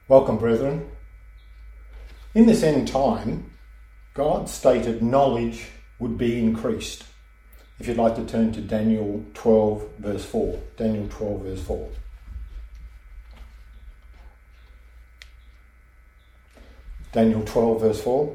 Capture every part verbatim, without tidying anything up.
Welcome, brethren. In this end time, God stated knowledge would be increased. If you'd like to turn to Daniel twelve, verse four. Daniel twelve, verse four. Daniel twelve, verse four.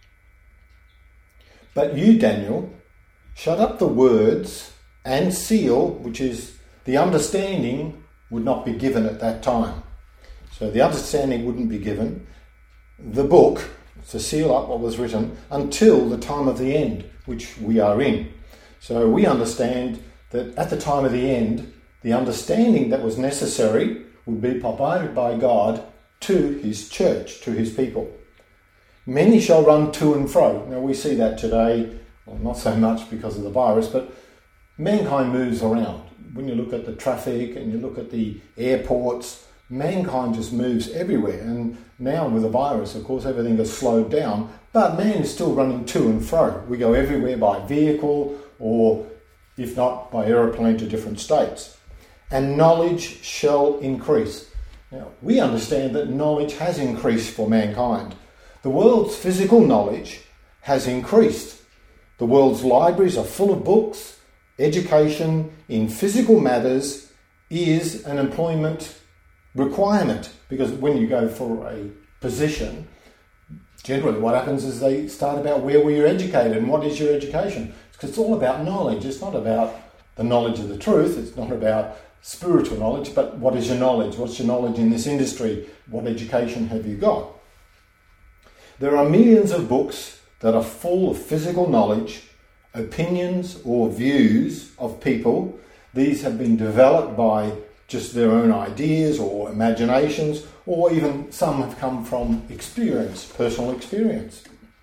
But you, Daniel, shut up the words and seal, which is the understanding, would not be given at that time. So the understanding wouldn't be given. The book, to seal up what was written, until the time of the end, which we are in. So we understand that at the time of the end, the understanding that was necessary would be provided by God to his church, to his people. Many shall run to and fro. Now we see that today, well, not so much because of the virus, but mankind moves around. When you look at the traffic and you look at the airports, mankind just moves everywhere. And now with the virus, of course, everything has slowed down, but man is still running to and fro. We go everywhere by vehicle or, if not, by aeroplane to different states. And knowledge shall increase. Now, we understand that knowledge has increased for mankind. The world's physical knowledge has increased. The world's libraries are full of books. Education in physical matters is an employment requirement, because when you go for a position, generally what happens is they start about where were you educated and what is your education. Because it's all about knowledge. It's not about the knowledge of the truth. It's not about spiritual knowledge, but what is your knowledge? What's your knowledge in this industry? What education have you got? There are millions of books that are full of physical knowledge, opinions or views of people. These have been developed by just their own ideas or imaginations, or even some have come from experience, personal experience.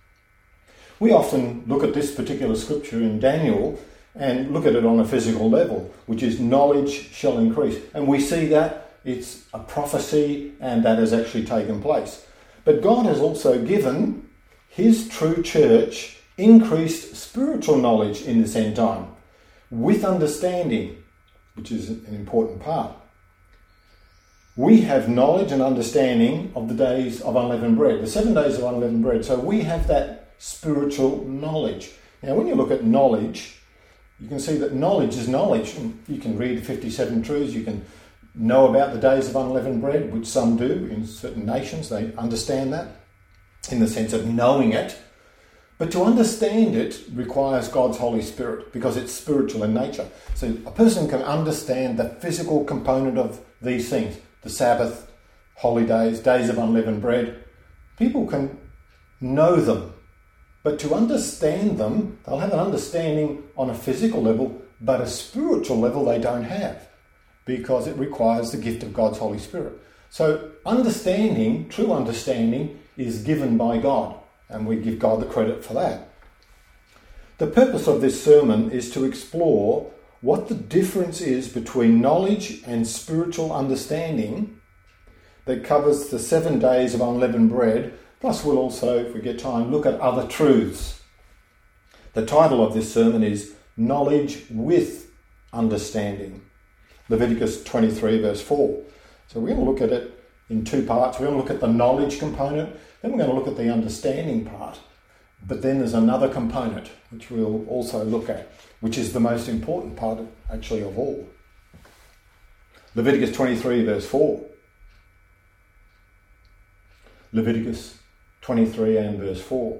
We often look at this particular scripture in Daniel and look at it on a physical level, which is knowledge shall increase. And we see that it's a prophecy and that has actually taken place. But God has also given his true church increased spiritual knowledge in this end time, with understanding, which is an important part. We have knowledge and understanding of the days of unleavened bread, the seven days of unleavened bread. So we have that spiritual knowledge. Now, when you look at knowledge, you can see that knowledge is knowledge. You can read fifty-seven truths, you can know about the days of unleavened bread, which some do in certain nations. They understand that in the sense of knowing it. But to understand it requires God's Holy Spirit, because it's spiritual in nature. So a person can understand the physical component of these things, the Sabbath, holy days, days of unleavened bread. People can know them, but to understand them, they'll have an understanding on a physical level, but a spiritual level they don't have, because it requires the gift of God's Holy Spirit. So understanding, true understanding, is given by God. And we give God the credit for that. The purpose of this sermon is to explore what the difference is between knowledge and spiritual understanding that covers the seven days of unleavened bread. Plus we'll also, if we get time, look at other truths. The title of this sermon is Knowledge with Understanding. Leviticus twenty-three, verse four. So we're going to look at it in two parts. We're going to look at the knowledge component, then we're going to look at the understanding part. But then there's another component which we'll also look at, which is the most important part actually of all. Leviticus twenty-three, verse four. Leviticus twenty-three and verse four.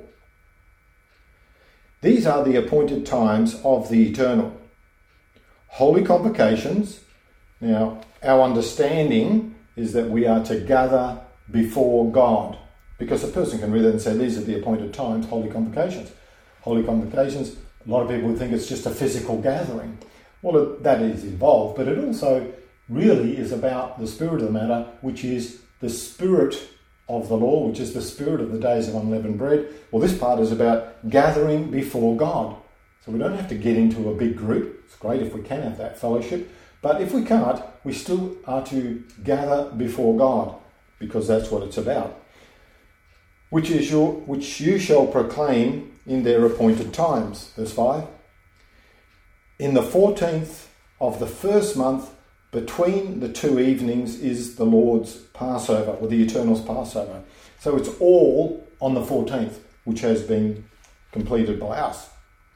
These are the appointed times of the eternal. Holy convocations. Now, our understanding is that we are to gather before God, because a person can read it and say these are the appointed times, holy convocations. Holy convocations, a lot of people would think it's just a physical gathering. Well, that is involved, but it also really is about the spirit of the matter, which is the spirit of the law, which is the spirit of the days of unleavened bread. Well, this part is about gathering before God. So we don't have to get into a big group. It's great if we can have that fellowship. But if we can't, we still are to gather before God, because that's what it's about. Which is your, which you shall proclaim in their appointed times. Verse five. In the fourteenth of the first month, between the two evenings is the Lord's Passover, or the Eternal's Passover. So it's all on the fourteenth, which has been completed by us.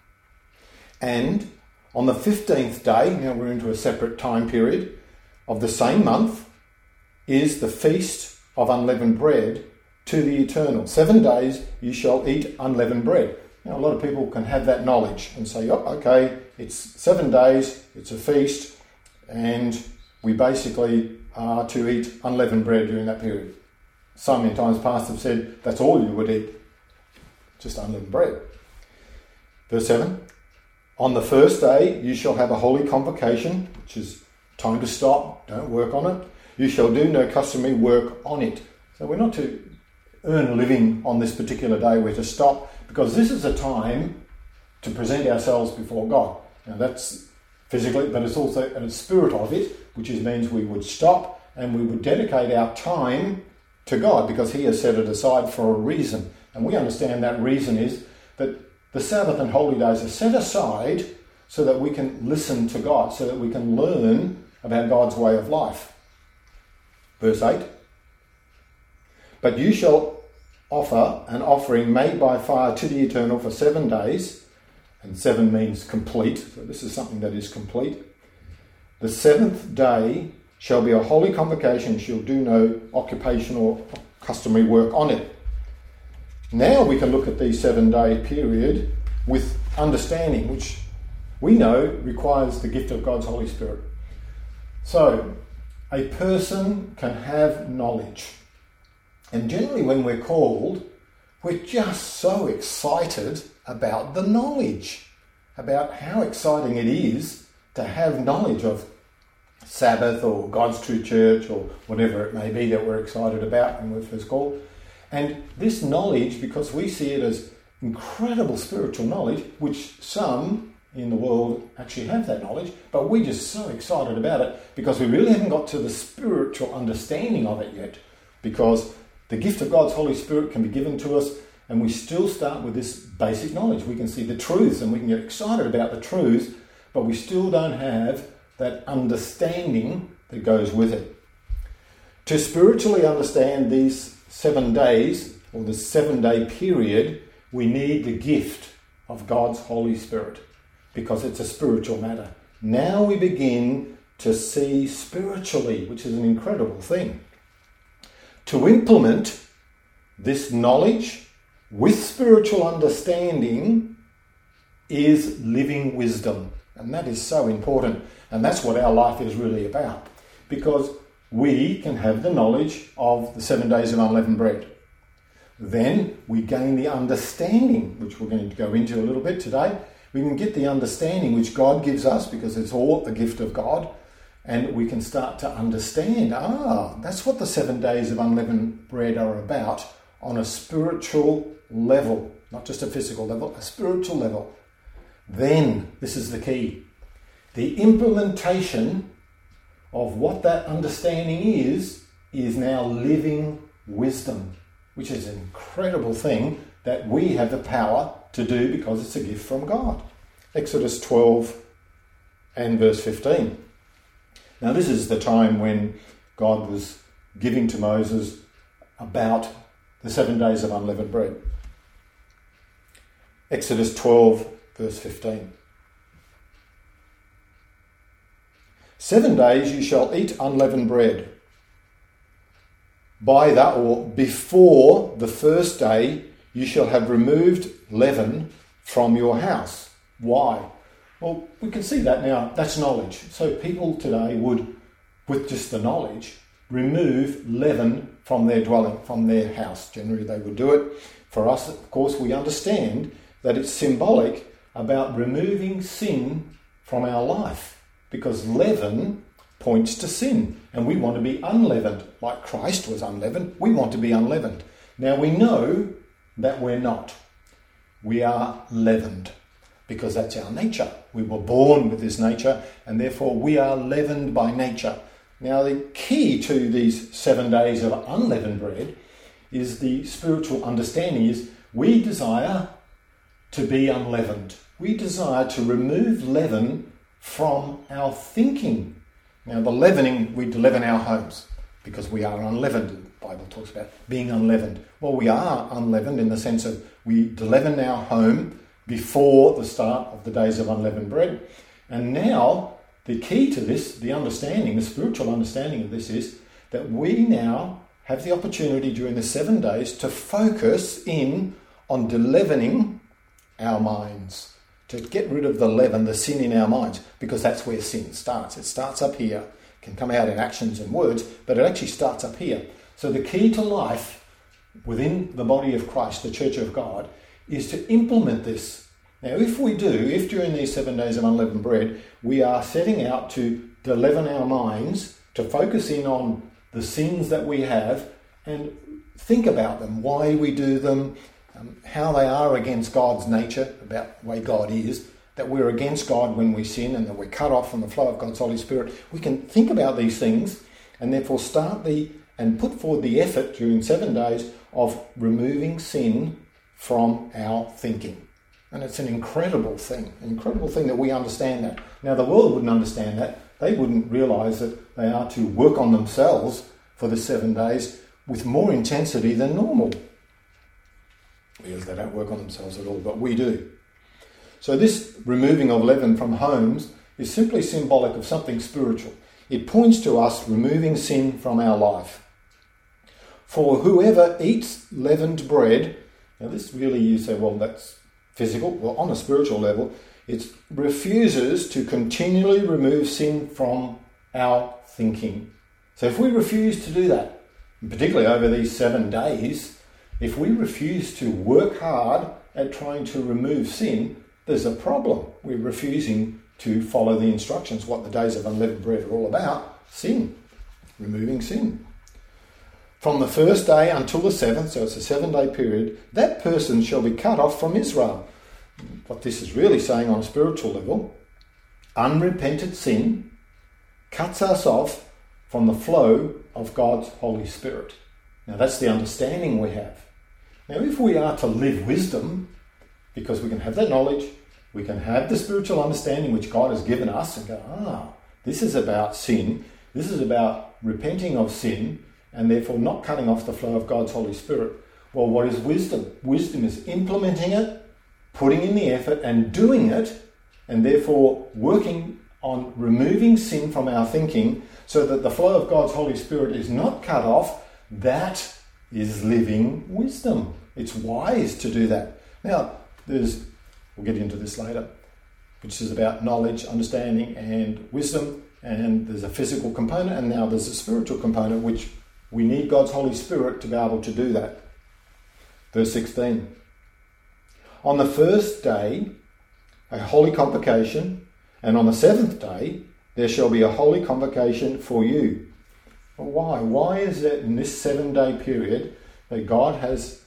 And on the fifteenth day, now we're into a separate time period, of the same month, is the Feast of Unleavened Bread to the Eternal. Seven days you shall eat unleavened bread. Now, a lot of people can have that knowledge and say, oh, okay, it's seven days, it's a feast, and we basically are to eat unleavened bread during that period. Some in times past have said that's all you would eat, just unleavened bread. Verse seven, on the first day you shall have a holy convocation, which is time to stop, don't work on it. You shall do no customary work on it. So we're not to earn a living on this particular day, we're to stop, because this is a time to present ourselves before God. Now that's physically, but it's also a spirit of it, which is, means we would stop and we would dedicate our time to God, because he has set it aside for a reason. And we understand that reason is that the Sabbath and holy days are set aside so that we can listen to God, so that we can learn about God's way of life. Verse eight, but you shall offer an offering made by fire to the Eternal for seven days, and seven means complete, so this is something that is complete. The seventh day shall be a holy convocation, shall do no occupation or customary work on it. Now we can look at the seven day period with understanding, which we know requires the gift of God's Holy Spirit. So, a person can have knowledge. And generally when we're called, we're just so excited about the knowledge, about how exciting it is to have knowledge of Sabbath or God's true church or whatever it may be that we're excited about when we're first called. And this knowledge, because we see it as incredible spiritual knowledge, which some in the world actually have that knowledge, but we're just so excited about it because we really haven't got to the spiritual understanding of it yet, because the gift of God's Holy Spirit can be given to us and we still start with this basic knowledge. We can see the truths and we can get excited about the truths, but we still don't have that understanding that goes with it. To spiritually understand these seven days, or the seven day period, we need the gift of God's Holy Spirit, because it's a spiritual matter. Now we begin to see spiritually, which is an incredible thing. To implement this knowledge with spiritual understanding is living wisdom. And that is so important. And that's what our life is really about. Because we can have the knowledge of the seven days of unleavened bread. Then we gain the understanding, which we're going to go into a little bit today. We can get the understanding which God gives us, because it's all a gift of God, and we can start to understand, ah, that's what the seven days of unleavened bread are about on a spiritual level, not just a physical level, a spiritual level. Then, this is the key, the implementation of what that understanding is, is now living wisdom, which is an incredible thing that we have the power to do because it's a gift from God. Exodus twelve and verse fifteen. Now this is the time when God was giving to Moses about the seven days of unleavened bread. Exodus twelve verse fifteen. Seven days you shall eat unleavened bread. By that, or before the first day, you shall have removed leaven from your house. Why? Well, we can see that now. That's knowledge. So people today would, with just the knowledge, remove leaven from their dwelling, from their house. Generally they would do it. For us, of course, we understand that it's symbolic about removing sin from our life, because leaven points to sin, and we want to be unleavened. Like Christ was unleavened, we want to be unleavened. Now we know that we're not. We are leavened, because that's our nature. We were born with this nature, and therefore we are leavened by nature. Now the key to these seven days of unleavened bread is the spiritual understanding is we desire to be unleavened. We desire to remove leaven from our thinking. Now the leavening, we leaven our homes because we are unleavened. The Bible talks about being unleavened. Well, we are unleavened in the sense of we leaven our home before the start of the days of unleavened bread. And now the key to this, the understanding, the spiritual understanding of this is that we now have the opportunity during the seven days to focus in on deleavening our minds, to get rid of the leaven, the sin in our minds, because that's where sin starts. It starts up here, can come out in actions and words, but it actually starts up here. So the key to life within the body of Christ, the Church of God, is to implement this. Now, if we do, if during these seven days of unleavened bread, we are setting out to deleaven our minds, to focus in on the sins that we have and think about them, why we do them, um, how they are against God's nature, about the way God is, that we're against God when we sin and that we're cut off from the flow of God's Holy Spirit. We can think about these things and therefore start the and put forward the effort during seven days of removing sin from our thinking. And it's an incredible thing, an incredible thing that we understand that. Now, the world wouldn't understand that. They wouldn't realise that they are to work on themselves for the seven days with more intensity than normal. Because they don't work on themselves at all, but we do. So this removing of leaven from homes is simply symbolic of something spiritual. It points to us removing sin from our life. For whoever eats leavened bread, now this really, you say, well, that's physical. Well, on a spiritual level, it refuses to continually remove sin from our thinking. So if we refuse to do that, and particularly over these seven days, if we refuse to work hard at trying to remove sin, there's a problem. We're refusing to follow the instructions, what the days of unleavened bread are all about, sin, removing sin. From the first day until the seventh, so it's a seven-day period, that person shall be cut off from Israel. What this is really saying on a spiritual level, unrepented sin cuts us off from the flow of God's Holy Spirit. Now that's the understanding we have. Now if we are to live wisdom, because we can have that knowledge, we can have the spiritual understanding which God has given us and go, ah, this is about sin, this is about repenting of sin, and therefore not cutting off the flow of God's Holy Spirit. Well, what is wisdom? Wisdom is implementing it, putting in the effort and doing it, and therefore working on removing sin from our thinking so that the flow of God's Holy Spirit is not cut off. That is living wisdom. It's wise to do that. Now, there's, we'll get into this later, which is about knowledge, understanding and wisdom, and there's a physical component, and now there's a spiritual component, which we need God's Holy Spirit to be able to do that. Verse sixteen. On the first day, a holy convocation, and on the seventh day, there shall be a holy convocation for you. Well, why? Why is it in this seven-day period that God has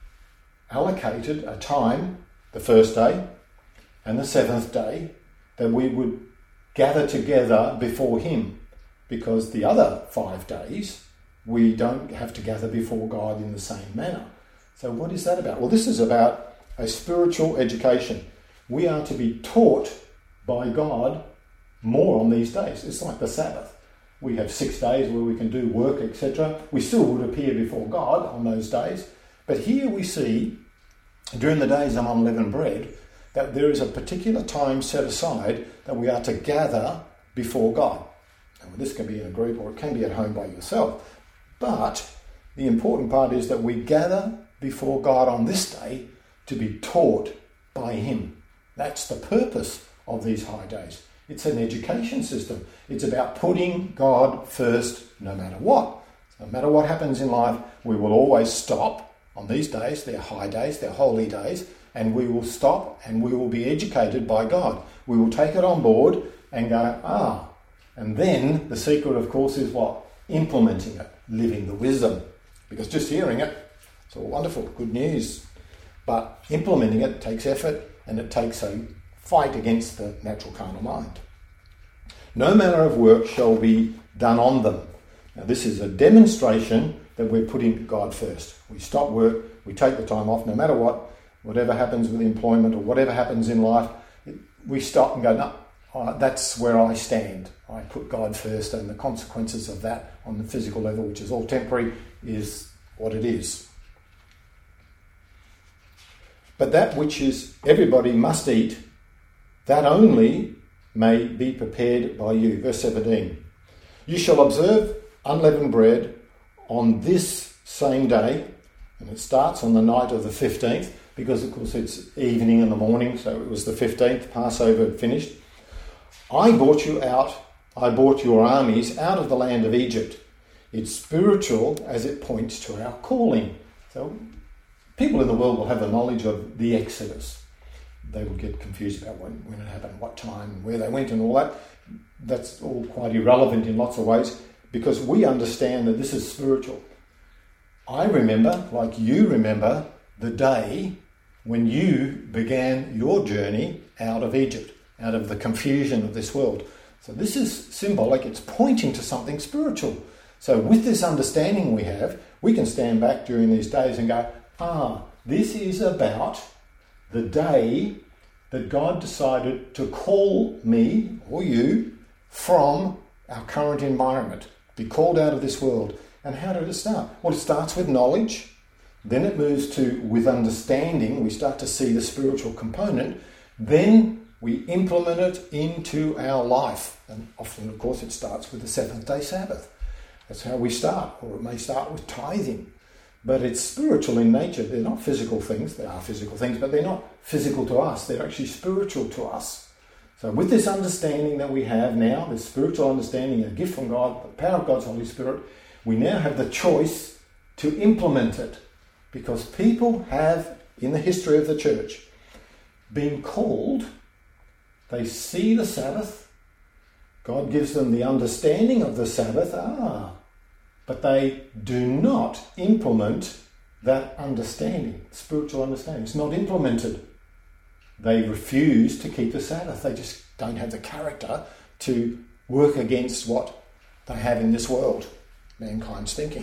allocated a time, the first day and the seventh day, that we would gather together before Him? Because the other five days, we don't have to gather before God in the same manner. So what is that about? Well, this is about a spiritual education. We are to be taught by God more on these days. It's like the Sabbath. We have six days where we can do work, et cetera. We still would appear before God on those days. But here we see, during the days of unleavened bread, that there is a particular time set aside that we are to gather before God. Now, this can be in a group or it can be at home by yourself. But the important part is that we gather before God on this day to be taught by Him. That's the purpose of these high days. It's an education system. It's about putting God first no matter what. No matter what happens in life, we will always stop on these days. They're high days, they're holy days, and we will stop and we will be educated by God. We will take it on board and go, ah. And then the secret, of course, is what? Implementing it, living the wisdom. Because just hearing it, it's all wonderful, good news. But implementing it takes effort and it takes a fight against the natural carnal mind. No manner of work shall be done on them. Now this is a demonstration that we're putting God first. We stop work, we take the time off, no matter what, whatever happens with employment or whatever happens in life, we stop and go, no, uh, that's where I stand. I put God first, and the consequences of that on the physical level, which is all temporary, is what it is. But that which is everybody must eat, that only may be prepared by you. Verse seventeen. You shall observe unleavened bread on this same day, and it starts on the night of the fifteenth, because of course it's evening and the morning, so it was the fifteenth, Passover had finished. I brought you out, I brought your armies out of the land of Egypt. It's spiritual as it points to our calling. So people in the world will have the knowledge of the Exodus. They will get confused about when, when it happened, what time, where they went and all that. That's all quite irrelevant in lots of ways, because we understand that this is spiritual. I remember, like you remember, the day when you began your journey out of Egypt, out of the confusion of this world. So this is symbolic, it's pointing to something spiritual. So with this understanding we have, we can stand back during these days and go, ah, this is about the day that God decided to call me or you from our current environment, be called out of this world. And how did it start? Well, it starts with knowledge, then it moves to with understanding. We start to see the spiritual component, then we implement it into our life. And often, of course, it starts with the seventh day Sabbath. That's how we start, or it may start with tithing. But it's spiritual in nature. They're not physical things. They are physical things, but they're not physical to us. They're actually spiritual to us. So with this understanding that we have now, this spiritual understanding, a gift from God, the power of God's Holy Spirit, we now have the choice to implement it. Because people have, in the history of the church, been called, they see the Sabbath, God gives them the understanding of the Sabbath, ah, but they do not implement that understanding, spiritual understanding. It's not implemented. They refuse to keep the Sabbath. They just don't have the character to work against what they have in this world, mankind's thinking.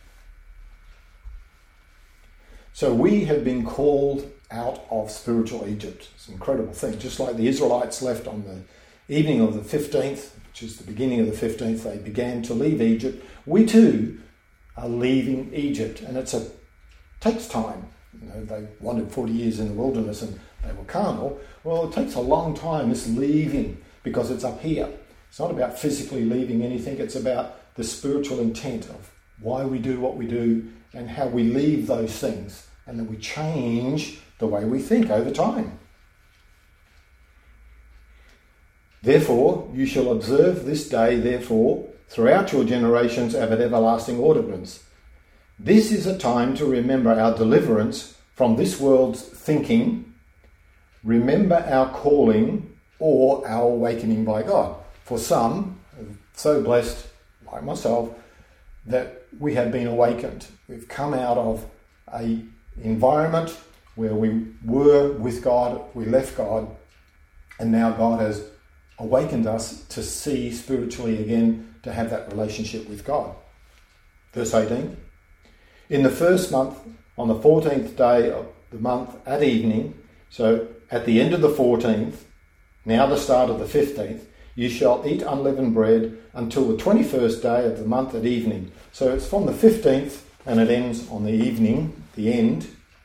So we have been called out of spiritual Egypt. It's an incredible thing. Just like the Israelites left on the evening of the fifteenth, which is the beginning of the fifteenth, they began to leave Egypt. We too are leaving Egypt, and it's a takes time. You know, they wandered forty years in the wilderness and they were carnal. Well, it takes a long time, this leaving, because it's up here. It's not about physically leaving anything. It's about the spiritual intent of why we do what we do and how we leave those things. And then we change the way we think over time. Therefore, you shall observe this day, therefore, throughout your generations as an everlasting ordinance. This is a time to remember our deliverance from this world's thinking, remember our calling or our awakening by God. For some, so blessed, like myself, that we have been awakened. We've come out of a environment where we were with God, we left God, and now God has awakened us to see spiritually again, to have that relationship with God. Verse eighteen. In the first month, on the fourteenth day of the month at evening, so at the end of the fourteenth, now the start of the fifteenth, you shall eat unleavened bread until the twenty-first day of the month at evening. So it's from the fifteenth and it ends on the evening, the end,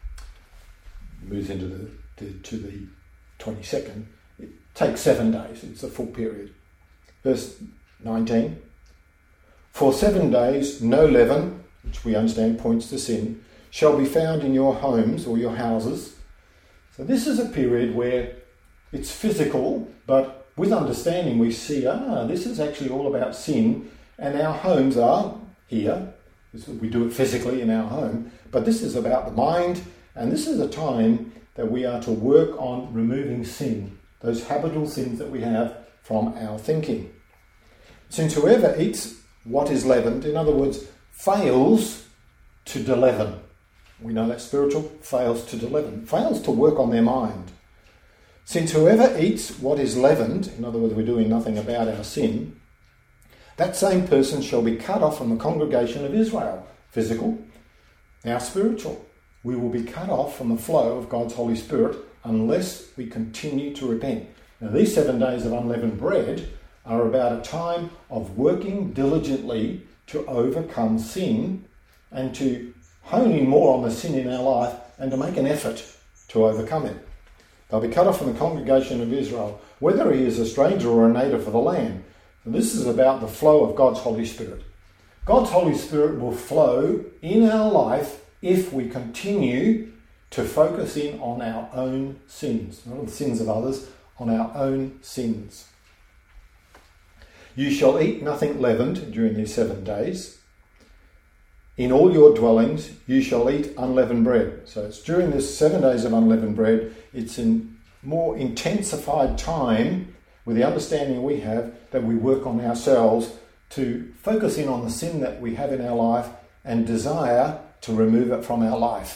moves into the to, to the twenty-second. It takes seven days, it's a full period. Verse nineteen. For seven days no leaven, which we understand points to sin, shall be found in your homes or your houses. So this is a period where it's physical, but with understanding we see, ah, this is actually all about sin, and our homes are here. We do it physically in our home, but this is about the mind, and this is a time that we are to work on removing sin, those habitual sins that we have from our thinking. Since whoever eats what is leavened, in other words, fails to deleaven. We know that's spiritual, fails to deleaven, fails to work on their mind. Since whoever eats what is leavened, in other words, we're doing nothing about our sin, that same person shall be cut off from the congregation of Israel. Physical, now spiritual. We will be cut off from the flow of God's Holy Spirit unless we continue to repent. Now, these seven days of unleavened bread are about a time of working diligently to overcome sin and to hone in more on the sin in our life and to make an effort to overcome it. They'll be cut off from the congregation of Israel, whether he is a stranger or a native of the land. And this is about the flow of God's Holy Spirit. God's Holy Spirit will flow in our life if we continue to focus in on our own sins, not on the sins of others, on our own sins. You shall eat nothing leavened during these seven days. In all your dwellings you shall eat unleavened bread. So it's during this seven days of unleavened bread, it's in more intensified time with the understanding we have that we work on ourselves to focus in on the sin that we have in our life and desire to remove it from our life.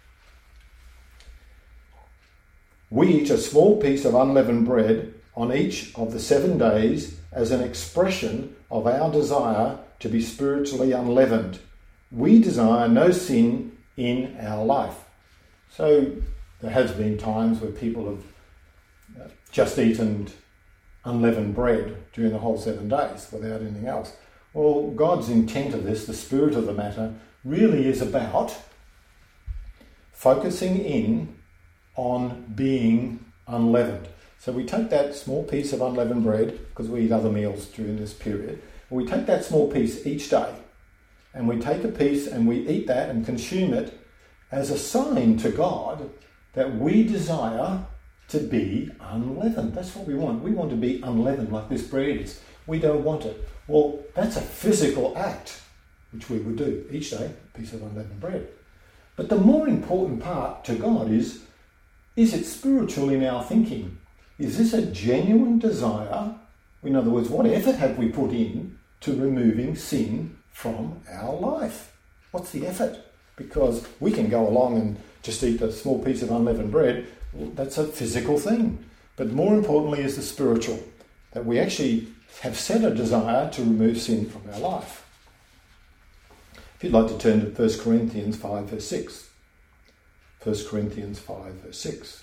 We eat a small piece of unleavened bread on each of the seven days as an expression of our desire to be spiritually unleavened. We desire no sin in our life. So there has been times where people have just eaten unleavened bread during the whole seven days without anything else. Well, God's intent of this, the spirit of the matter, really is about focusing in on being unleavened. So we take that small piece of unleavened bread, because we eat other meals during this period, and we take that small piece each day, and we take a piece and we eat that and consume it as a sign to God that we desire to be unleavened. That's what we want. We want to be unleavened like this bread is. We don't want it. Well, that's a physical act, which we would do each day, a piece of unleavened bread. But the more important part to God is, is it spiritual in our thinking? Is this a genuine desire? In other words, what effort have we put in to removing sin from our life? What's the effort? Because we can go along and just eat a small piece of unleavened bread. Well, that's a physical thing. But more importantly is the spiritual, that we actually have set a desire to remove sin from our life. If you'd like to turn to First Corinthians five verse six. First Corinthians five verse six.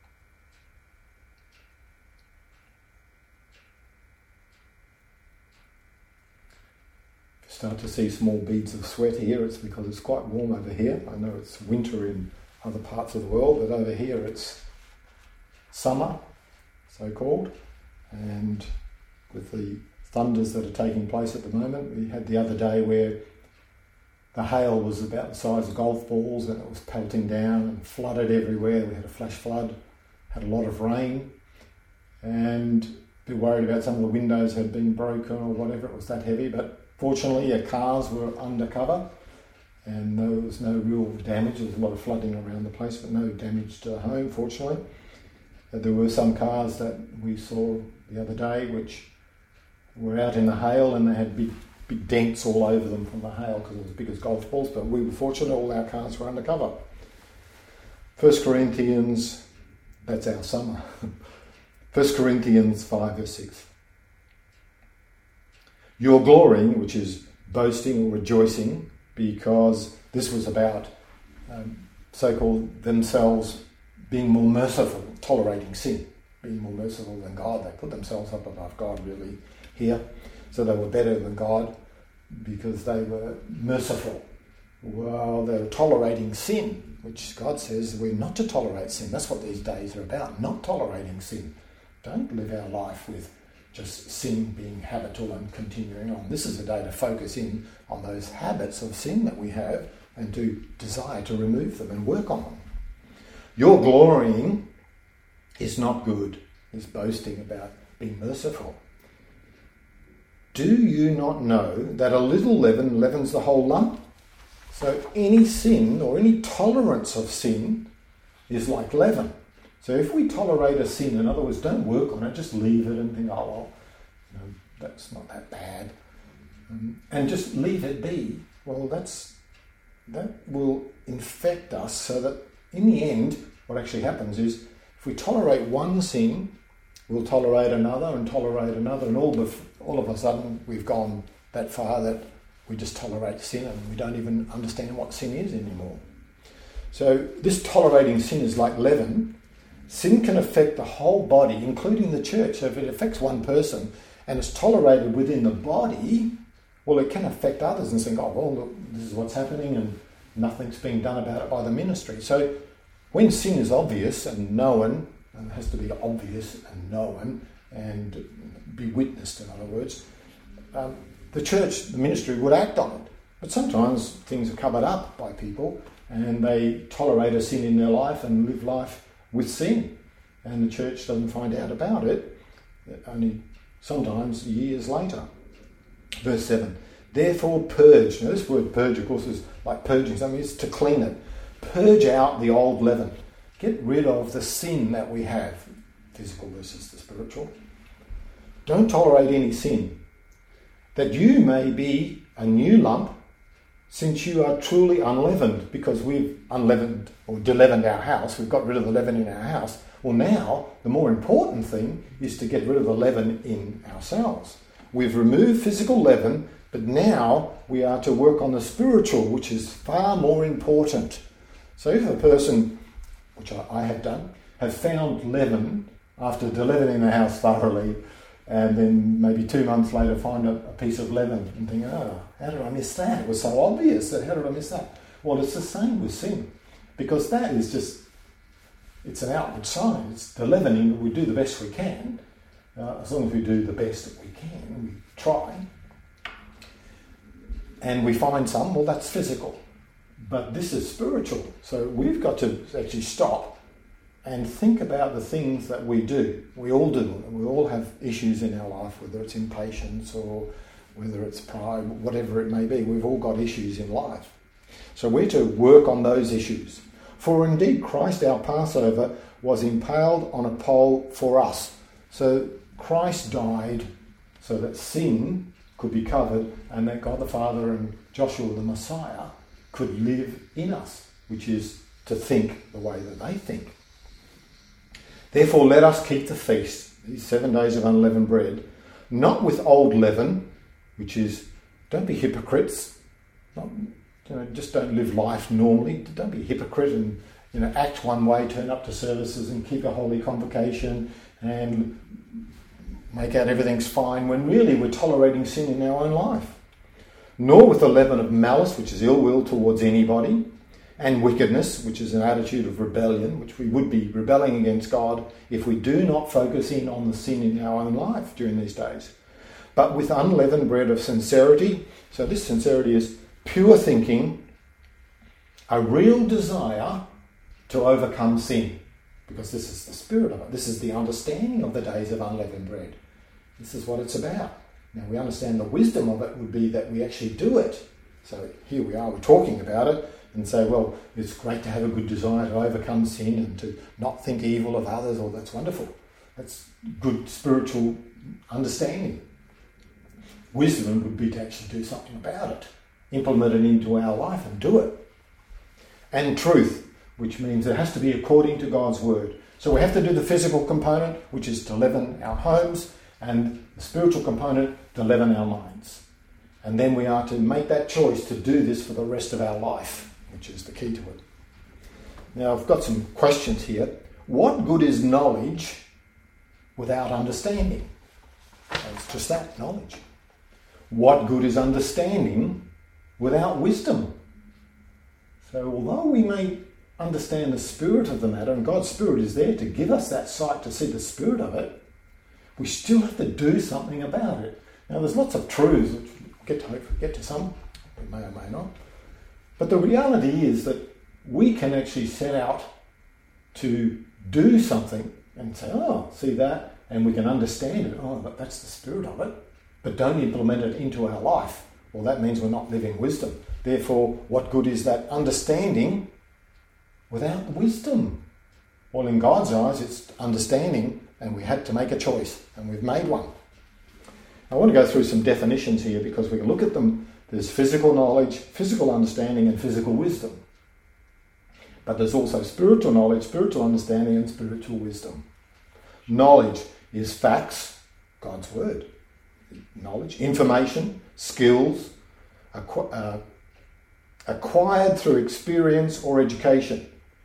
Start to see small beads of sweat here, it's because it's quite warm over here. I know it's winter in other parts of the world, but over here it's summer, so-called, and with the thunders that are taking place at the moment, we had the other day where the hail was about the size of golf balls and it was pelting down and flooded everywhere. We had a flash flood, had a lot of rain, and a bit worried about some of the windows had been broken or whatever, it was that heavy, but fortunately, our cars were undercover and there was no real damage. There was a lot of flooding around the place, but no damage to the home, fortunately. There were some cars that we saw the other day which were out in the hail and they had big, big dents all over them from the hail because it was as big as golf balls, but we were fortunate, all our cars were undercover. First Corinthians, that's our summer. First Corinthians five verse six. Your glorying, which is boasting or rejoicing, because this was about um, so-called themselves being more merciful, tolerating sin, being more merciful than God. They put themselves up above God really here. So they were better than God because they were merciful. Well, they were tolerating sin, which God says we're not to tolerate sin. That's what these days are about, not tolerating sin. Don't live our life with just sin being habitual and continuing on. This is a day to focus in on those habits of sin that we have and to desire to remove them and work on them. Your glorying is not good, this boasting about being merciful. Do you not know that a little leaven leavens the whole lump? So any sin or any tolerance of sin is like leaven. So if we tolerate a sin, in other words, don't work on it, just leave it and think, oh, well, you know, that's not that bad, um, and just leave it be, well, that's that will infect us so that in the end, what actually happens is if we tolerate one sin, we'll tolerate another and tolerate another, and all, bef- all of a sudden we've gone that far that we just tolerate sin and we don't even understand what sin is anymore. So this tolerating sin is like leaven. sin can affect the whole body, including the church. So if it affects one person and it's tolerated within the body, well, it can affect others and think, oh, well, look, this is what's happening and nothing's being done about it by the ministry. So when sin is obvious and known, and it has to be obvious and known and be witnessed, in other words, um, the church, the ministry would act on it. But sometimes things are covered up by people and they tolerate a sin in their life and live life with sin. And the church doesn't find out about it, only sometimes years later. Verse seven, therefore purge. Now this word purge, of course, is like purging something. It's to clean it. Purge out the old leaven. Get rid of the sin that we have. Physical versus the spiritual. Don't tolerate any sin. That you may be a new lump, since you are truly unleavened, because we've unleavened or deleavened our house, we've got rid of the leaven in our house. Well, now the more important thing is to get rid of the leaven in ourselves. We've removed physical leaven, but now we are to work on the spiritual, which is far more important. So if a person, which I, I have done, have found leaven after deleavening the house thoroughly, and then maybe two months later find a, a piece of leaven and think, oh, how did I miss that? It was so obvious that how did I miss that? Well, it's the same with sin, because that is just, it's an outward sign. It's the leavening. We do the best we can, uh, as long as we do the best that we can, we try. And we find some, well, that's physical. But this is spiritual. So we've got to actually stop and think about the things that we do. We all do. We all have issues in our life, whether it's impatience or whether it's pride, whatever it may be. We've all got issues in life. So we're to work on those issues. For indeed Christ our Passover was impaled on a pole for us. So Christ died so that sin could be covered and that God the Father and Joshua the Messiah could live in us, which is to think the way that they think. Therefore, let us keep the feast, these seven days of unleavened bread, not with old leaven, which is, don't be hypocrites. Not, you know, just don't live life normally. Don't be a hypocrite and, you know, act one way, turn up to services and keep a holy convocation and make out everything's fine when really we're tolerating sin in our own life. Nor with the leaven of malice, which is ill will towards anybody, and wickedness, which is an attitude of rebellion, which we would be rebelling against God if we do not focus in on the sin in our own life during these days. But with unleavened bread of sincerity, so this sincerity is pure thinking, a real desire to overcome sin, because this is the spirit of it. This is the understanding of the days of unleavened bread. This is what it's about. Now we understand the wisdom of it would be that we actually do it. So here we are, we're talking about it, and say, well, it's great to have a good desire to overcome sin and to not think evil of others. Oh, that's wonderful. That's good spiritual understanding. Wisdom would be to actually do something about it, implement it into our life and do it. And truth, which means it has to be according to God's word. So we have to do the physical component, which is to leaven our homes, and the spiritual component, to leaven our minds. And then we are to make that choice to do this for the rest of our life, which is the key to it. Now, I've got some questions here. What good is knowledge without understanding? It's just that, knowledge. What good is understanding without wisdom? So although we may understand the spirit of the matter, and God's spirit is there to give us that sight to see the spirit of it, we still have to do something about it. Now, there's lots of truths, which we'll get to hopefully get to some, we may or may not. But the reality is that we can actually set out to do something and say, oh, see that, and we can understand it. Oh, but that's the spirit of it. But don't implement it into our life. Well, that means we're not living wisdom. Therefore, what good is that understanding without wisdom? Well, in God's eyes, it's understanding, and we had to make a choice, and we've made one. I want to go through some definitions here because we can look at them. There's physical knowledge, physical understanding, and physical wisdom. But there's also spiritual knowledge, spiritual understanding, and spiritual wisdom. Knowledge is facts, God's word. Knowledge, information, skills, acqu- uh, acquired through experience or education.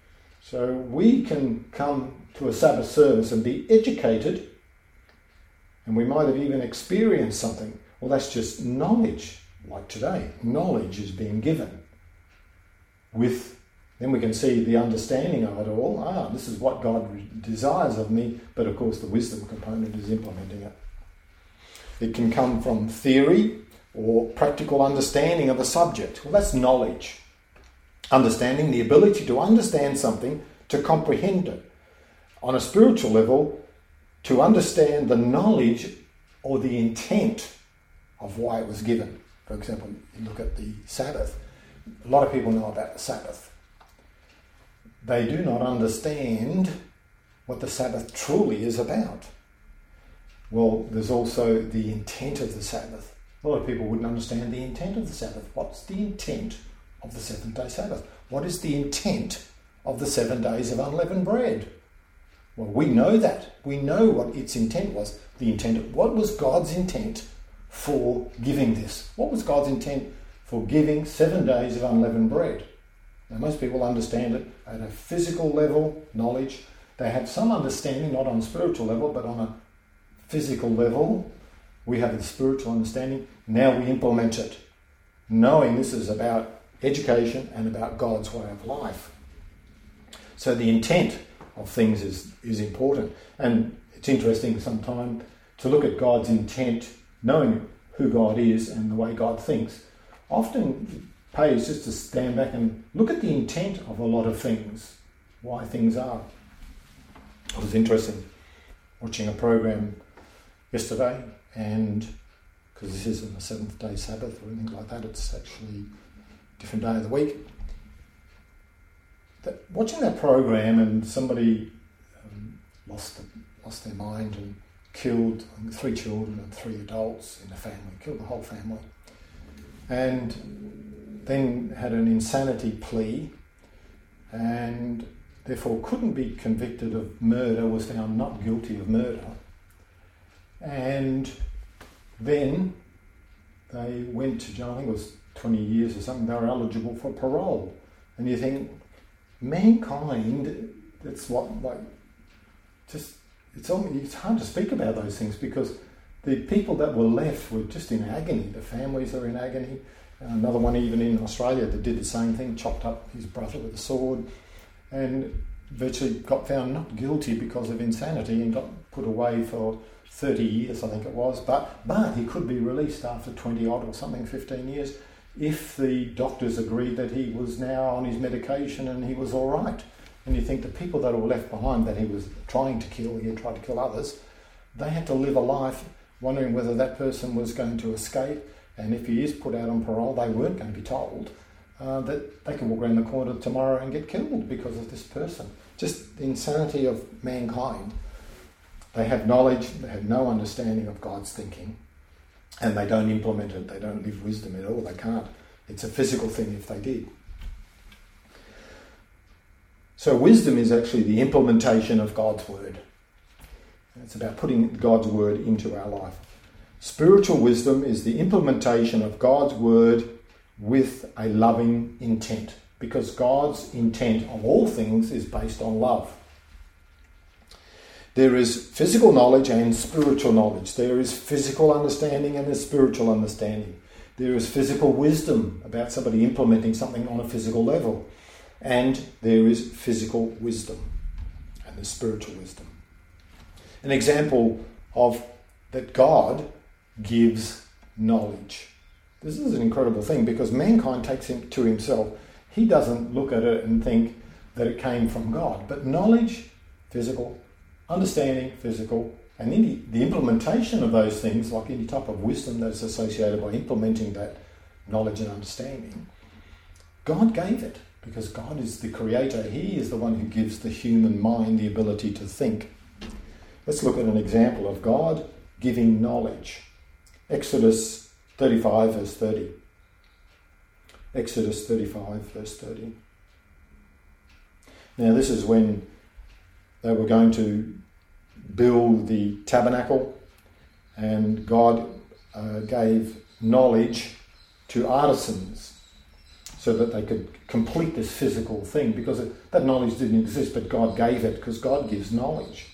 So we can come to a Sabbath service and be educated, and we might have even experienced something. Well, that's just knowledge. Like today, knowledge is being given. With, then we can see the understanding of it all. Ah, this is what God desires of me, but of course the wisdom component is implementing it. It can come from theory or practical understanding of a subject. Well, that's knowledge. Understanding, the ability to understand something, to comprehend it. On a spiritual level, to understand the knowledge or the intent of why it was given. For example, you look at the Sabbath. A lot of people know about the Sabbath. They do not understand what the Sabbath truly is about. Well, there's also the intent of the Sabbath. A lot of people wouldn't understand the intent of the Sabbath. What's the intent of the seventh-day Sabbath? What is the intent of the seven days of unleavened bread? Well, we know that. We know what its intent was. The intent. What was God's intent for giving this? What was God's intent for giving seven days of unleavened bread? Now, most people understand it at a physical level, knowledge. They have some understanding, not on a spiritual level, but on a physical level. We have the spiritual understanding. Now we implement it, knowing this is about education and about God's way of life. So the intent of things is, is important. And it's interesting sometimes to look at God's intent, knowing who God is and the way God thinks. Often pays just to stand back and look at the intent of a lot of things, why things are. It was interesting watching a program yesterday, and because this isn't a seventh day Sabbath or anything like that, it's actually a different day of the week. That, watching that program, and somebody um, lost the, lost their mind and killed three children and three adults in a family, killed the whole family, and then had an insanity plea, and therefore couldn't be convicted of murder, was found not guilty of murder. And then they went to jail, I think it was twenty years or something, they were eligible for parole. And you think, mankind, that's what, like, just, it's, all, it's hard to speak about those things, because the people that were left were just in agony. The families are in agony. Another one even in Australia that did the same thing, chopped up his brother with a sword, and virtually got found not guilty because of insanity and got put away for thirty years, I think it was, but but he could be released after twenty odd or something, fifteen years, if the doctors agreed that he was now on his medication and he was all right. And you think the people that were left behind that he was trying to kill, he had tried to kill others, they had to live a life wondering whether that person was going to escape, and if he is put out on parole, they weren't going to be told uh, that they can walk around the corner tomorrow and get killed because of this person. Just the insanity of mankind. They have knowledge, they have no understanding of God's thinking, and they don't implement it, they don't live wisdom at all, they can't. It's a physical thing if they did. So wisdom is actually the implementation of God's word. It's about putting God's word into our life. Spiritual wisdom is the implementation of God's word with a loving intent, because God's intent of all things is based on love. There is physical knowledge and spiritual knowledge. There is physical understanding and there's spiritual understanding. There is physical wisdom about somebody implementing something on a physical level. And there is physical wisdom and there's spiritual wisdom. An example of that God gives knowledge. This is an incredible thing, because mankind takes it to himself. He doesn't look at it and think that it came from God. But knowledge, physical, understanding, physical, and then the, the implementation of those things, like any type of wisdom that's associated by implementing that knowledge and understanding, God gave it, because God is the creator. He is the one who gives the human mind the ability to think. Let's look at an example of God giving knowledge. Exodus thirty-five, verse thirty. Exodus thirty-five, verse thirty. Now this is when they were going to build the tabernacle, and God uh, gave knowledge to artisans. so that they could complete this physical thing, because it, that knowledge didn't exist, but God gave it, because God gives knowledge,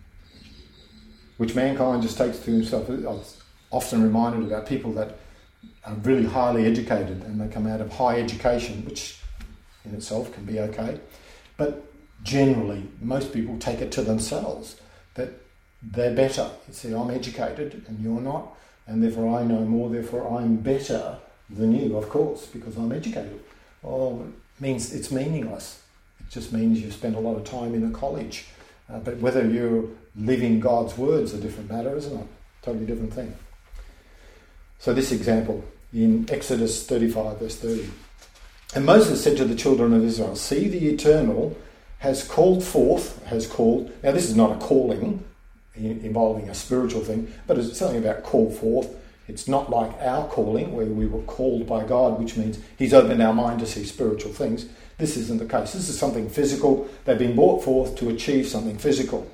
which mankind just takes to himself. I was often reminded about people that are really highly educated and they come out of high education, which in itself can be okay, but generally most people take it to themselves that they're better. You see, I'm educated and you're not, and therefore I know more, therefore I'm better than you, of course, because I'm educated. Well, it means it's meaningless. It just means you've spent a lot of time in a college. Uh, but whether you're living God's words is a different matter, isn't it? Totally different thing. So this example in Exodus thirty-five, verse thirty. And Moses said to the children of Israel, "See, the Eternal has called forth," has called. Now this is not a calling involving a spiritual thing, but it's something about call forth. It's not like our calling where we were called by God, which means he's opened our mind to see spiritual things. This isn't the case. This is something physical. They've been brought forth to achieve something physical.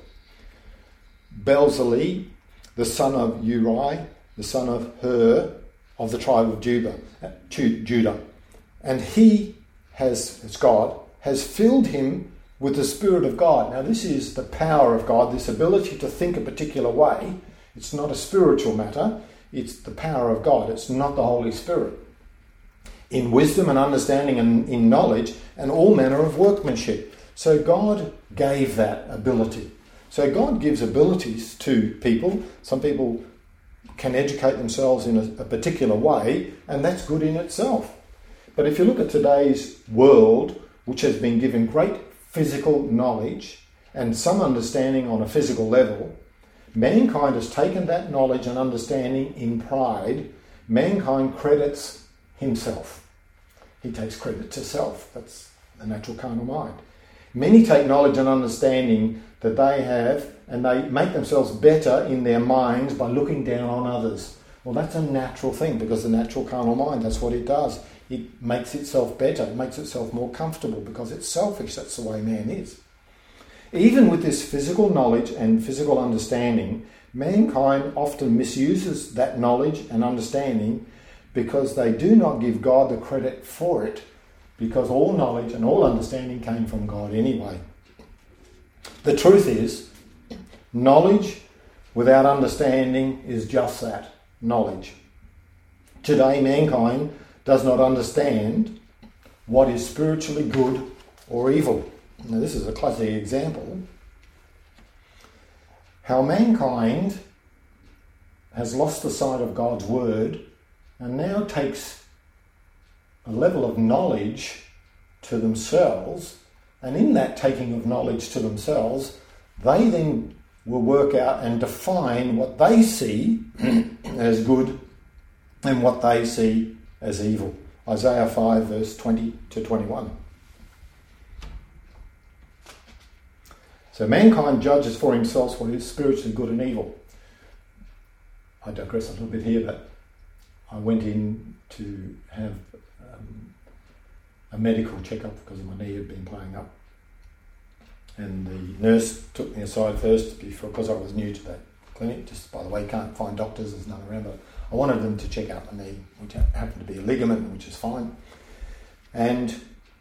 Bezalel, the son of Uri, the son of Hur, of the tribe of Judah, Judah. And he has, it's God, has filled him with the Spirit of God. Now this is the power of God, this ability to think a particular way. It's not a spiritual matter. It's the power of God. It's not the Holy Spirit. In wisdom and understanding and in knowledge and all manner of workmanship. So God gave that ability. So God gives abilities to people. Some people can educate themselves in a, a particular way, and that's good in itself. But if you look at today's world, which has been given great physical knowledge and some understanding on a physical level, mankind has taken that knowledge and understanding in pride. Mankind credits himself. He takes credit to self. That's the natural carnal mind. Many take knowledge and understanding that they have, and they make themselves better in their minds by looking down on others. Well, that's a natural thing, because the natural carnal mind, that's what it does. It makes itself better. It makes itself more comfortable because it's selfish. That's the way man is. Even with this physical knowledge and physical understanding, mankind often misuses that knowledge and understanding because they do not give God the credit for it, because all knowledge and all understanding came from God anyway. The truth is, knowledge without understanding is just that, knowledge. Today, mankind does not understand what is spiritually good or evil. Now, this is a classic example. How mankind has lost the sight of God's word and now takes a level of knowledge to themselves, and in that taking of knowledge to themselves, they then will work out and define what they see as good and what they see as evil. Isaiah five, verse twenty to twenty-one. So mankind judges for himself what is spiritually good and evil. I digress a little bit here, but I went in to have um, a medical checkup because my knee had been playing up. And the nurse took me aside first before, because I was new to that clinic. Just by the way, can't find doctors, there's none around, but I wanted them to check out my knee, which happened to be a ligament, which is fine. And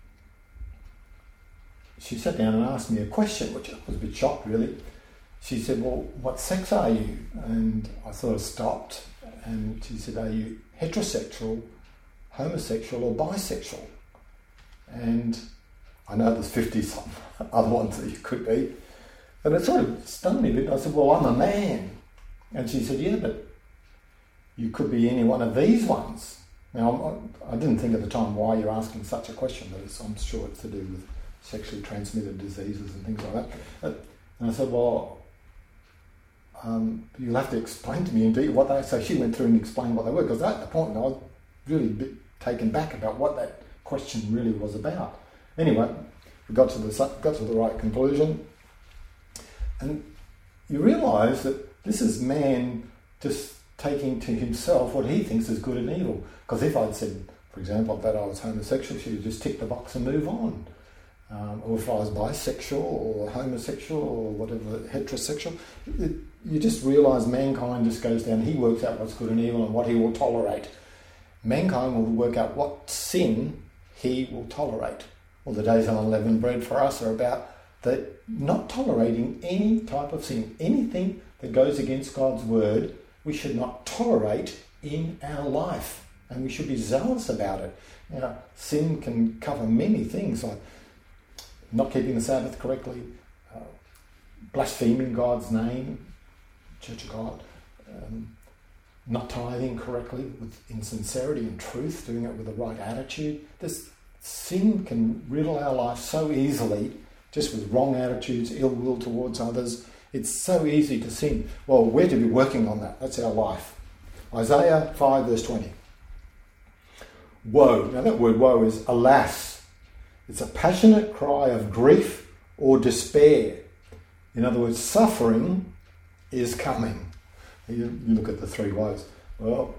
she sat down and asked me a question, which I was a bit shocked, really. She said, "Well, what sex are you?" And I sort of stopped, and she said, "Are you heterosexual, homosexual, or bisexual?" And I know there's fifty-some other ones that you could be. And it sort of stunned me a bit. I said, "Well, I'm a man." And she said, "Yeah, but you could be any one of these ones." Now, I didn't think at the time why you're asking such a question, but it's, I'm sure it's to do with sexually transmitted diseases and things like that. And I said, "Well, um, you'll have to explain to me indeed what they..." So she went through and explained what they were, because at the point I was really a bit taken back about what that question really was about. Anyway, we got to the got to the right conclusion, and you realise that this is man just taking to himself what he thinks is good and evil. Because if I'd said, for example, that I was homosexual, she would just tick the box and move on. Um, or if I was bisexual or homosexual or whatever, heterosexual, it, you just realise mankind just goes down. He works out what's good and evil and what he will tolerate. Mankind will work out what sin he will tolerate. Well, the days of unleavened bread for us are about the not tolerating any type of sin. Anything that goes against God's word, we should not tolerate in our life. And we should be zealous about it. Now, sin can cover many things, like not keeping the Sabbath correctly, uh, blaspheming God's name, Church of God, um, not tithing correctly with insincerity and truth, doing it with the right attitude. This sin can riddle our life so easily, just with wrong attitudes, ill will towards others. It's so easy to sin. Well, we're to be working on that. That's our life. Isaiah five verse twenty. Woe. Now that word woe is alas. It's a passionate cry of grief or despair. In other words, suffering is coming. You, you look at the three woes. Well,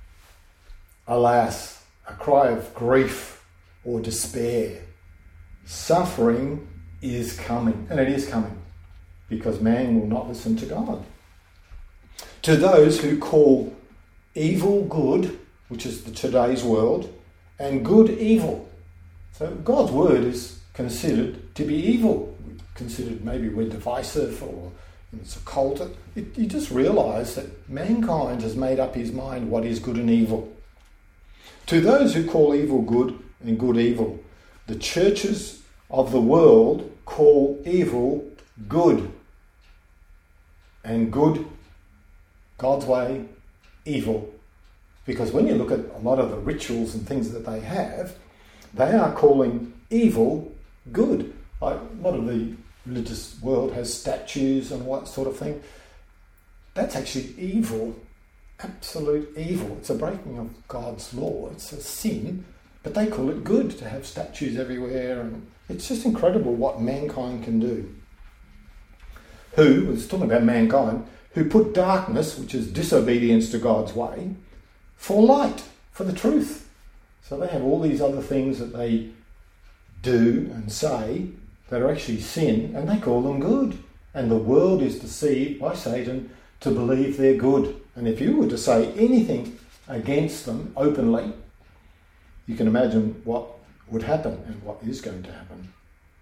alas, a cry of grief or despair. Suffering is coming, and it is coming, because man will not listen to God. To those who call evil good, which is the today's world, and good evil. So God's word is considered to be evil. Considered maybe we're divisive or it's a cult. It, you just realise that mankind has made up his mind what is good and evil. To those who call evil good and good evil, the churches of the world call evil good, and good, God's way, evil. Because when you look at a lot of the rituals and things that they have, they are calling evil good. Like a lot of the religious world has statues and all that sort of thing. That's actually evil, absolute evil. It's a breaking of God's law. It's a sin, but they call it good to have statues everywhere. And it's just incredible what mankind can do. Who, it's talking about mankind, who put darkness, which is disobedience to God's way, for light, for the truth. So they have all these other things that they do and say that are actually sin, and they call them good. And the world is deceived by Satan to believe they're good. And if you were to say anything against them openly, you can imagine what would happen and what is going to happen.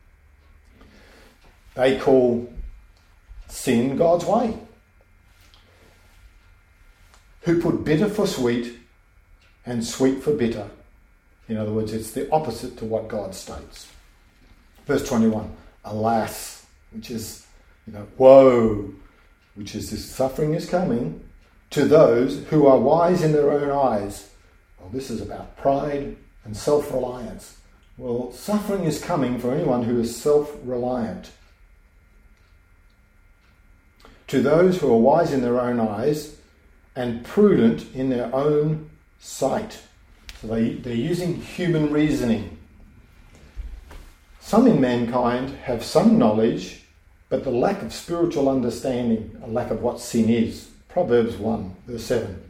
They call sin God's way. Who put bitter for sweet and sweet for bitter. In other words, it's the opposite to what God states. Verse twenty-one, alas, which is, you know, woe, which is this suffering is coming to those who are wise in their own eyes. Well, this is about pride and self-reliance. Well, suffering is coming for anyone who is self-reliant. To those who are wise in their own eyes and prudent in their own sight. So they, they're using human reasoning. Some in mankind have some knowledge, but the lack of spiritual understanding, a lack of what sin is. Proverbs one, verse seven.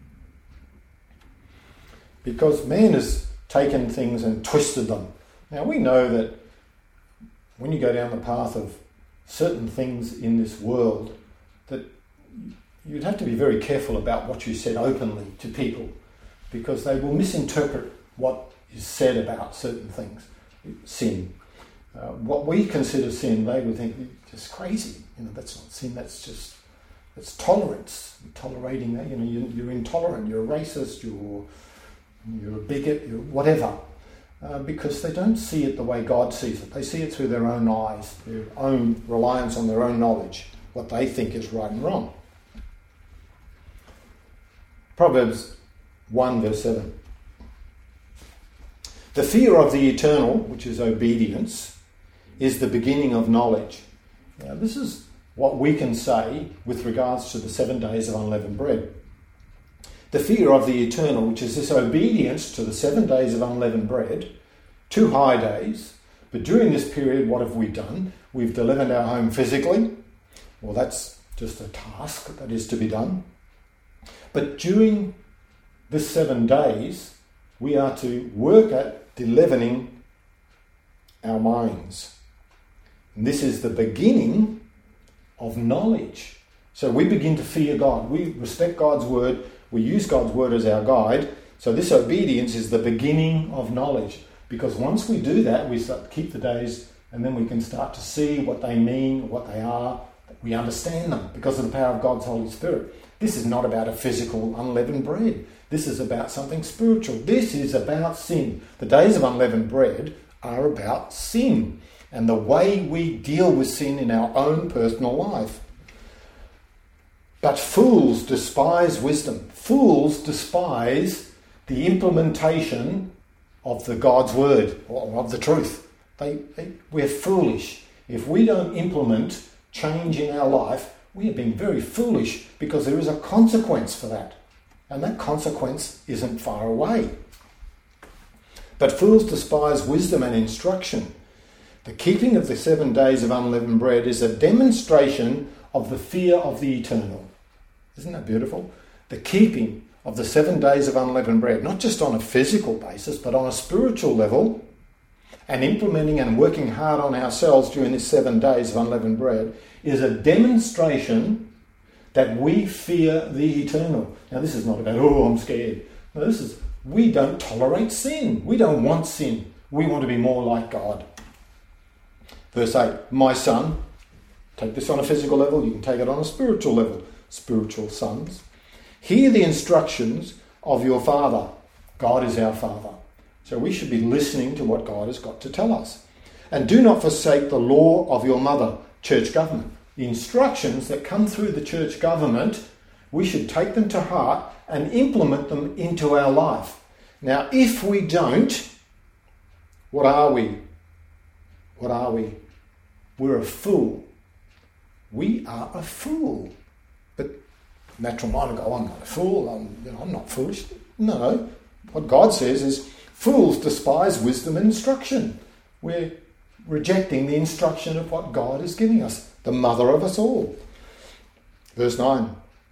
Because man has taken things and twisted them. Now we know that when you go down the path of certain things in this world, that you'd have to be very careful about what you said openly to people, because they will misinterpret what is said about certain things. Sin. Uh, what we consider sin, they would think it's just crazy. You know, that's not sin. That's just that's tolerance. You're tolerating that. You know, you're, you're intolerant. You're a racist. You're you're a bigot. You're whatever. Uh, because they don't see it the way God sees it. They see it through their own eyes, their own reliance on their own knowledge, what they think is right and wrong. Proverbs one verse seven. The fear of the eternal, which is obedience, is the beginning of knowledge. Now, this is what we can say with regards to the seven days of unleavened bread. The fear of the eternal, which is this obedience to the seven days of unleavened bread, two high days. But during this period, what have we done? We've delivered our home physically. Well, that's just a task that is to be done. But during this seven days, we are to work at deleavening our minds. And this is the beginning of knowledge. So we begin to fear God. We respect God's word. We use God's word as our guide. So this obedience is the beginning of knowledge. Because once we do that, we start to keep the days, and then we can start to see what they mean, what they are. We understand them because of the power of God's Holy Spirit. This is not about a physical unleavened bread. This is about something spiritual. This is about sin. The days of unleavened bread are about sin and the way we deal with sin in our own personal life. But fools despise wisdom. Fools despise the implementation of the God's word or of the truth. They, they, we're foolish. If we don't implement change in our life, we are being very foolish because there is a consequence for that. And that consequence isn't far away. But fools despise wisdom and instruction. The keeping of the seven days of unleavened bread is a demonstration of the fear of the eternal. Isn't that beautiful? The keeping of the seven days of unleavened bread, not just on a physical basis, but on a spiritual level, and implementing and working hard on ourselves during these seven days of unleavened bread, is a demonstration that we fear the eternal. Now this is not about, oh, I'm scared. No, this is, we don't tolerate sin. We don't want sin. We want to be more like God. Verse eight, my son, take this on a physical level, you can take it on a spiritual level. Spiritual sons, hear the instructions of your father. God is our father. So we should be listening to what God has got to tell us. And do not forsake the law of your mother, church government. The instructions that come through the church government, we should take them to heart and implement them into our life. Now, if we don't, what are we? What are we? We're a fool. We are a fool. But natural mind will go, I'm not a fool, I'm, you know, I'm not foolish. No, what God says is, fools despise wisdom and instruction. We're rejecting the instruction of what God is giving us, the mother of us all. Verse nine.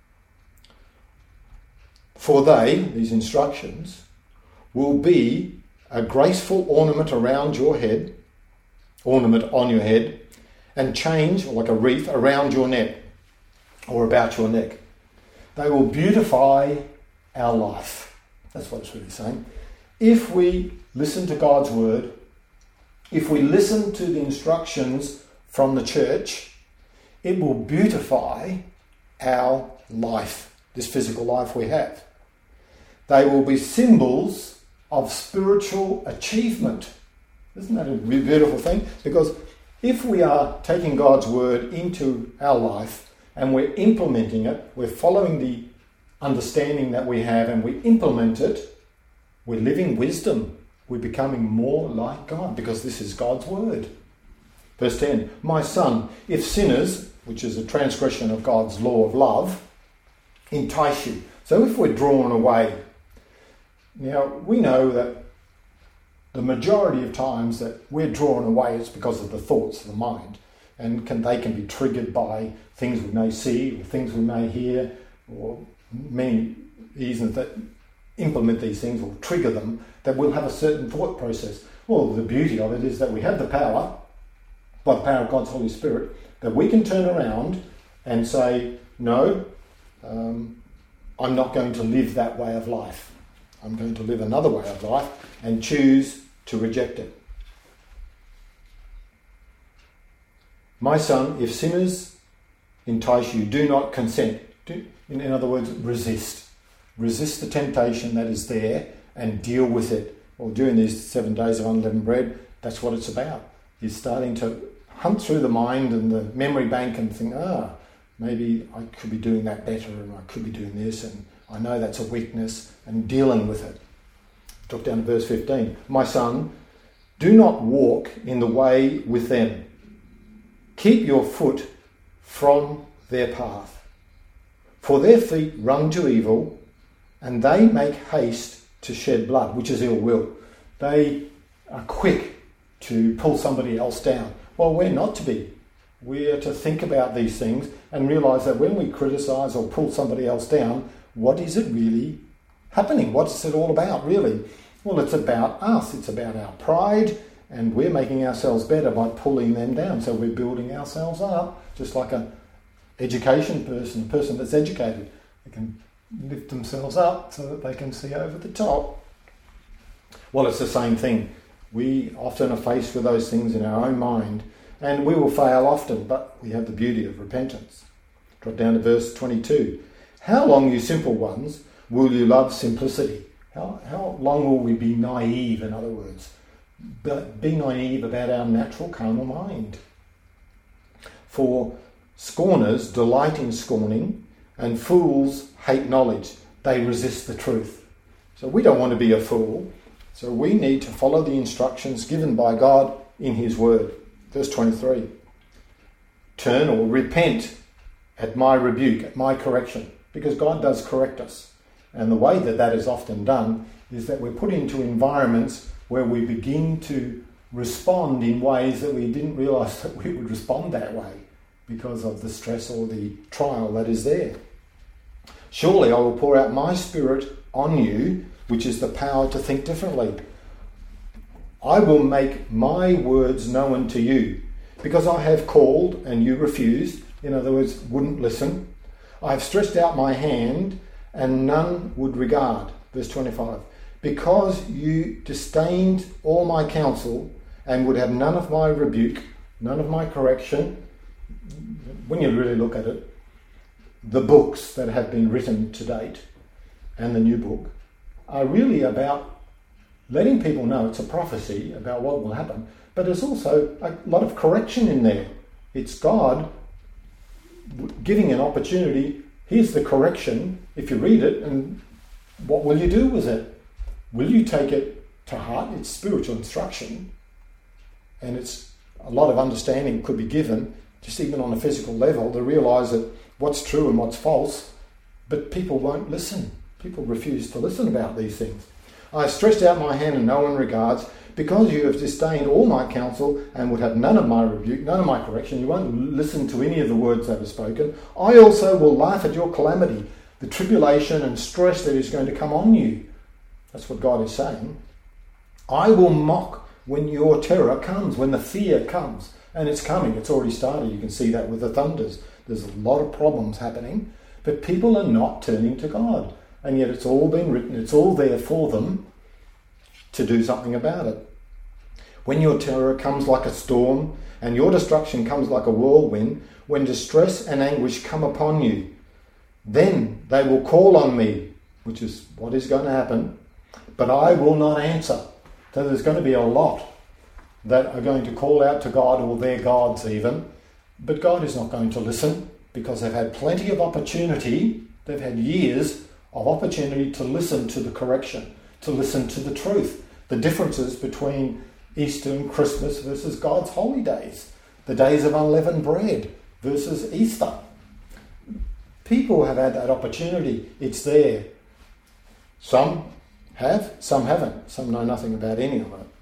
For they, these instructions, will be a graceful ornament around your head, ornament on your head, and change, like a wreath, around your neck, or about your neck. They will beautify our life. That's what it's really saying. If we listen to God's word, if we listen to the instructions from the church, it will beautify our life, this physical life we have. They will be symbols of spiritual achievement. Isn't that a beautiful thing? Because if we are taking God's word into our life and we're implementing it, we're following the understanding that we have and we implement it, we're living wisdom. We're becoming more like God because this is God's word. Verse ten, my son, if sinners, which is a transgression of God's law of love, entice you. So if we're drawn away, now we know that the majority of times that we're drawn away is because of the thoughts of the mind, and can, they can be triggered by things we may see or things we may hear, or many reasons that implement these things or trigger them, that we'll have a certain thought process. Well, the beauty of it is that we have the power, by the power of God's Holy Spirit, that we can turn around and say, no, um, I'm not going to live that way of life. I'm going to live another way of life and choose to reject it. My son, if sinners entice you, do not consent. Do, in other words, resist. Resist the temptation that is there and deal with it. Well, during these seven days of unleavened bread, that's what it's about. You're starting to hunt through the mind and the memory bank and think, ah, maybe I could be doing that better and I could be doing this and I know that's a weakness, and dealing with it. Drop down to verse fifteen. My son, do not walk in the way with them. Keep your foot from their path. For their feet run to evil, and they make haste to shed blood, which is ill will. They are quick to pull somebody else down. Well, we're not to be. We're to think about these things and realise that when we criticise or pull somebody else down, what is it really happening? What's it all about, really? Well, it's about us. It's about our pride, and we're making ourselves better by pulling them down. So we're building ourselves up, just like an education person, a person that's educated. They can lift themselves up so that they can see over the top. Well, it's the same thing We often are faced with those things in our own mind, and we will fail often, but we have the beauty of repentance. Drop down to verse twenty-two. How long, you simple ones, will you love simplicity? How, how long will we be naive, in other words? Be naive about our natural carnal mind. For scorners delight in scorning, and fools hate knowledge. They resist the truth. So we don't want to be a fool. So we need to follow the instructions given by God in his word. Verse twenty-three. Turn or repent at my rebuke, at my correction. Because God does correct us. And the way that that is often done is that we're put into environments where we begin to respond in ways that we didn't realise that we would respond that way because of the stress or the trial that is there. Surely I will pour out my spirit on you, which is the power to think differently. I will make my words known to you, because I have called and you refused, in other words, wouldn't listen. I have stretched out my hand and none would regard. Verse twenty-five. Because you disdained all my counsel and would have none of my rebuke, none of my correction. When you really look at it, the books that have been written to date and the new book are really about letting people know it's a prophecy about what will happen, but there's also a lot of correction in there. It's God giving an opportunity. Here's the correction. If you read it, and what will you do with it? Will you take it to heart? It's spiritual instruction, and it's a lot of understanding could be given, just even on a physical level, to realise that what's true and what's false, but people won't listen. People refuse to listen about these things. I have stretched out my hand and no one regards, because you have disdained all my counsel and would have none of my rebuke, none of my correction. You won't listen to any of the words that are spoken. I also will laugh at your calamity, the tribulation and stress that is going to come on you. That's what God is saying. I will mock when your terror comes, when the fear comes. And it's coming. It's already started. You can see that with the thunders. There's a lot of problems happening, but people are not turning to God. And yet it's all been written. It's all there for them to do something about it. When your terror comes like a storm and your destruction comes like a whirlwind, when distress and anguish come upon you, then they will call on me, which is what is going to happen, but I will not answer. So there's going to be a lot that are going to call out to God, or their gods even, but God is not going to listen, because they've had plenty of opportunity. They've had years of opportunity to listen to the correction, to listen to the truth, the differences between Easter and Christmas versus God's holy days, the days of unleavened bread versus Easter. People have had that opportunity. It's there. Some have, some haven't. Some know nothing about any of it.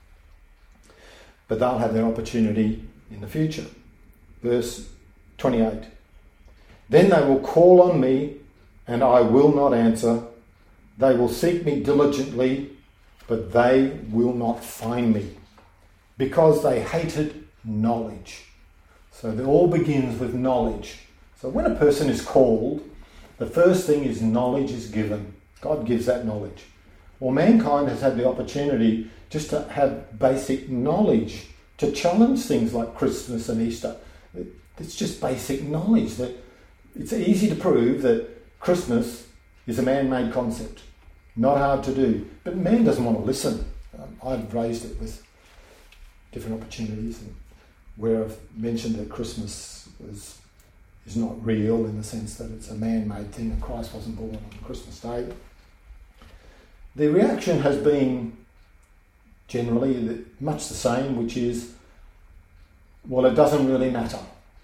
But they'll have their opportunity in the future. Verse twenty-eight. Then they will call on me, and I will not answer. They will seek me diligently, but they will not find me, because they hated knowledge. So it all begins with knowledge. So when a person is called, the first thing is knowledge is given. God gives that knowledge. Well, mankind has had the opportunity just to have basic knowledge, to challenge things like Christmas and Easter. It's just basic knowledge that it's easy to prove that Christmas is a man-made concept. Not hard to do. But man doesn't want to listen. Um, I've raised it with different opportunities, and where I've mentioned that Christmas was, is not real in the sense that it's a man-made thing and Christ wasn't born on Christmas Day. The reaction has been generally much the same, which is, well, it doesn't really matter,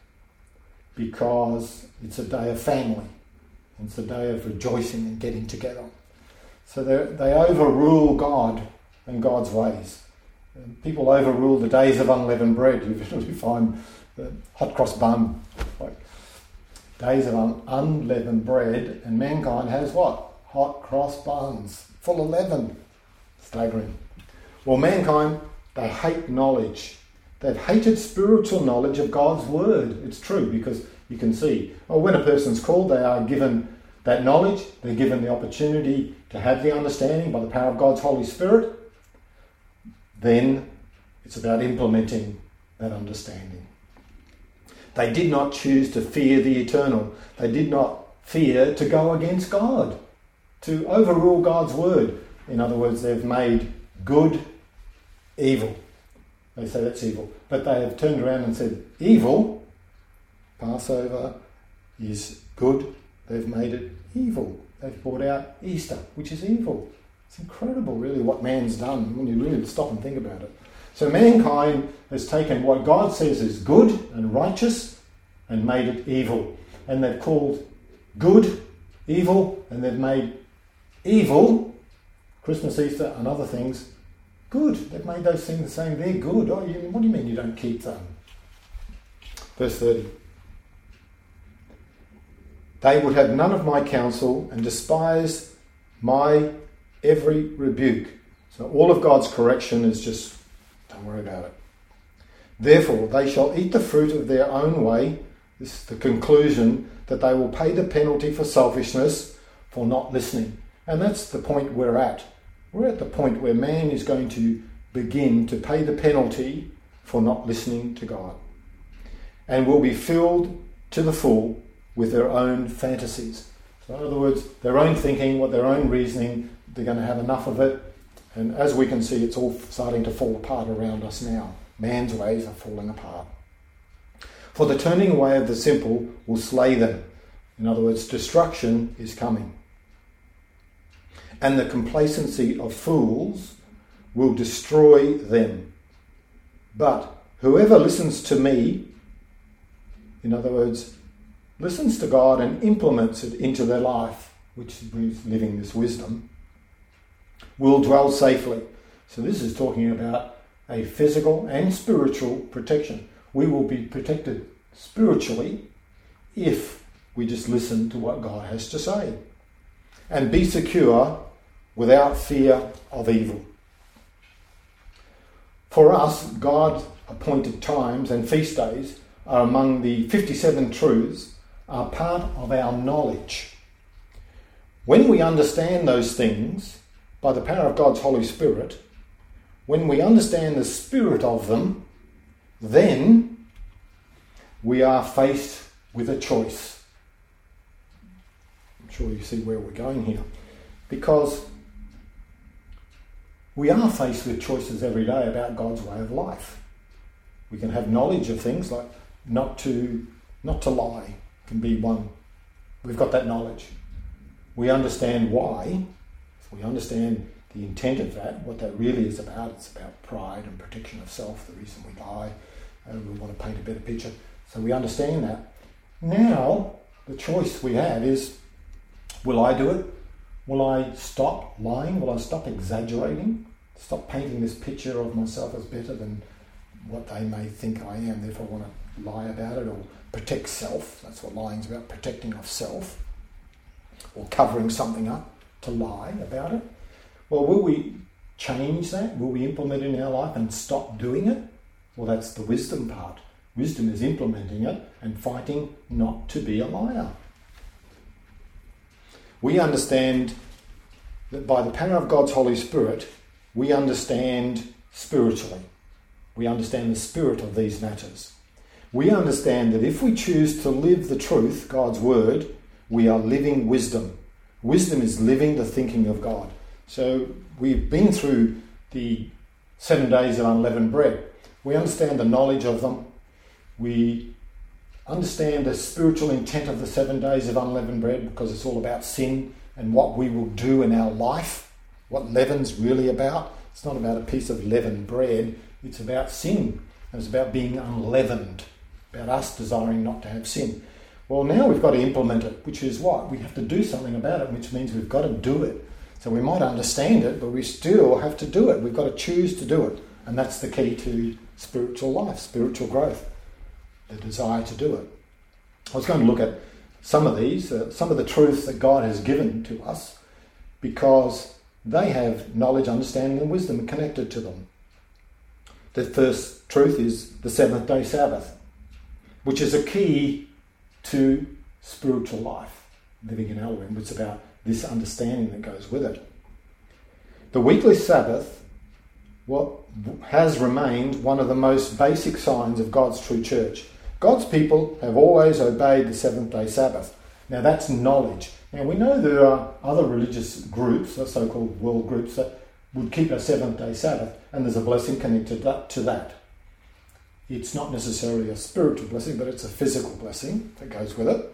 because it's a day of family. It's a day of rejoicing and getting together. So they overrule God and God's ways. People overrule the days of unleavened bread. You usually find the hot cross bun, like days of un- unleavened bread, and mankind has what? Hot cross buns, full of leaven. Staggering. Well, mankind, they hate knowledge. They've hated spiritual knowledge of God's word. It's true, because you can see, well, when a person's called, they are given that knowledge. They're given the opportunity to have the understanding by the power of God's Holy Spirit. Then It's about implementing that understanding. They did not choose to fear the eternal. They did not fear to go against God, to overrule God's word. In other words, they've made good evil. They say that's evil. But they have turned around and said, evil, Passover, is good. They've made it evil. They've brought out Easter, which is evil. It's incredible, really, what man's done when you really stop and think about it. So mankind has taken what God says is good and righteous and made it evil. And they've called good evil, and they've made evil, Christmas, Easter and other things, good. They've made those things saying they're good. Oh, you, what do you mean you don't keep them? Verse thirty. They would have none of my counsel and despise my every rebuke. So all of God's correction is just, don't worry about it. Therefore, they shall eat the fruit of their own way. This is the conclusion, that they will pay the penalty for selfishness, for not listening. And that's the point we're at. We're at the point where man is going to begin to pay the penalty for not listening to God, and will be filled to the full with their own fantasies. So in other words, their own thinking, what their own reasoning, they're going to have enough of it. And as we can see, it's all starting to fall apart around us now. Man's ways are falling apart. For the turning away of the simple will slay them. In other words, destruction is coming. And the complacency of fools will destroy them. But whoever listens to me, in other words, listens to God and implements it into their life, which is living this wisdom, will dwell safely. So this is talking about a physical and spiritual protection. We will be protected spiritually if we just listen to what God has to say, and be secure without fear of evil. For us, God appointed times and feast days are among the fifty-seven truths, are part of our knowledge. When we understand those things by the power of God's Holy Spirit, when we understand the spirit of them, then we are faced with a choice. I'm sure you see where we're going here. Because we are faced with choices every day about God's way of life. We can have knowledge of things like not to not to lie can be one. We've got that knowledge. We understand why. If we understand the intent of that, what that really is about, it's about pride and protection of self, the reason we lie, and we want to paint a better picture. So we understand that. Now, the choice we have is, will I do it? Will I stop lying? Will I stop exaggerating? Stop painting this picture of myself as better than what they may think I am, therefore I want to lie about it, or protect self. That's what lying's about, protecting of self, or covering something up to lie about it. Well, will we change that? Will we implement it in our life and stop doing it? Well, that's the wisdom part. Wisdom is implementing it and fighting not to be a liar. We understand that by the power of God's Holy Spirit, we understand spiritually. We understand the spirit of these matters. We understand that if we choose to live the truth, God's word, we are living wisdom. Wisdom is living the thinking of God. So we've been through the seven days of unleavened bread. We understand the knowledge of them. We understand the spiritual intent of the seven days of unleavened bread, because it's all about sin and what we will do in our life, what leaven's really about. It's not about a piece of leavened bread. It's about sin. And it's about being unleavened, about us desiring not to have sin. Well, now we've got to implement it, which is what? We have to do something about it, which means we've got to do it. So we might understand it, but we still have to do it. We've got to choose to do it. And that's the key to spiritual life, spiritual growth, the desire to do it. I was going to look at some of these, uh, some of the truths that God has given to us, because they have knowledge, understanding and wisdom connected to them. The first truth is the seventh day Sabbath, which is a key to spiritual life, living in Elohim. It's about this understanding that goes with it. The weekly Sabbath what has remained one of the most basic signs of God's true church. God's people have always obeyed the seventh-day Sabbath. Now that's knowledge. Now we know there are other religious groups, the so-called world groups, that would keep a seventh-day Sabbath, and there's a blessing connected to that. It's not necessarily a spiritual blessing, but it's a physical blessing that goes with it.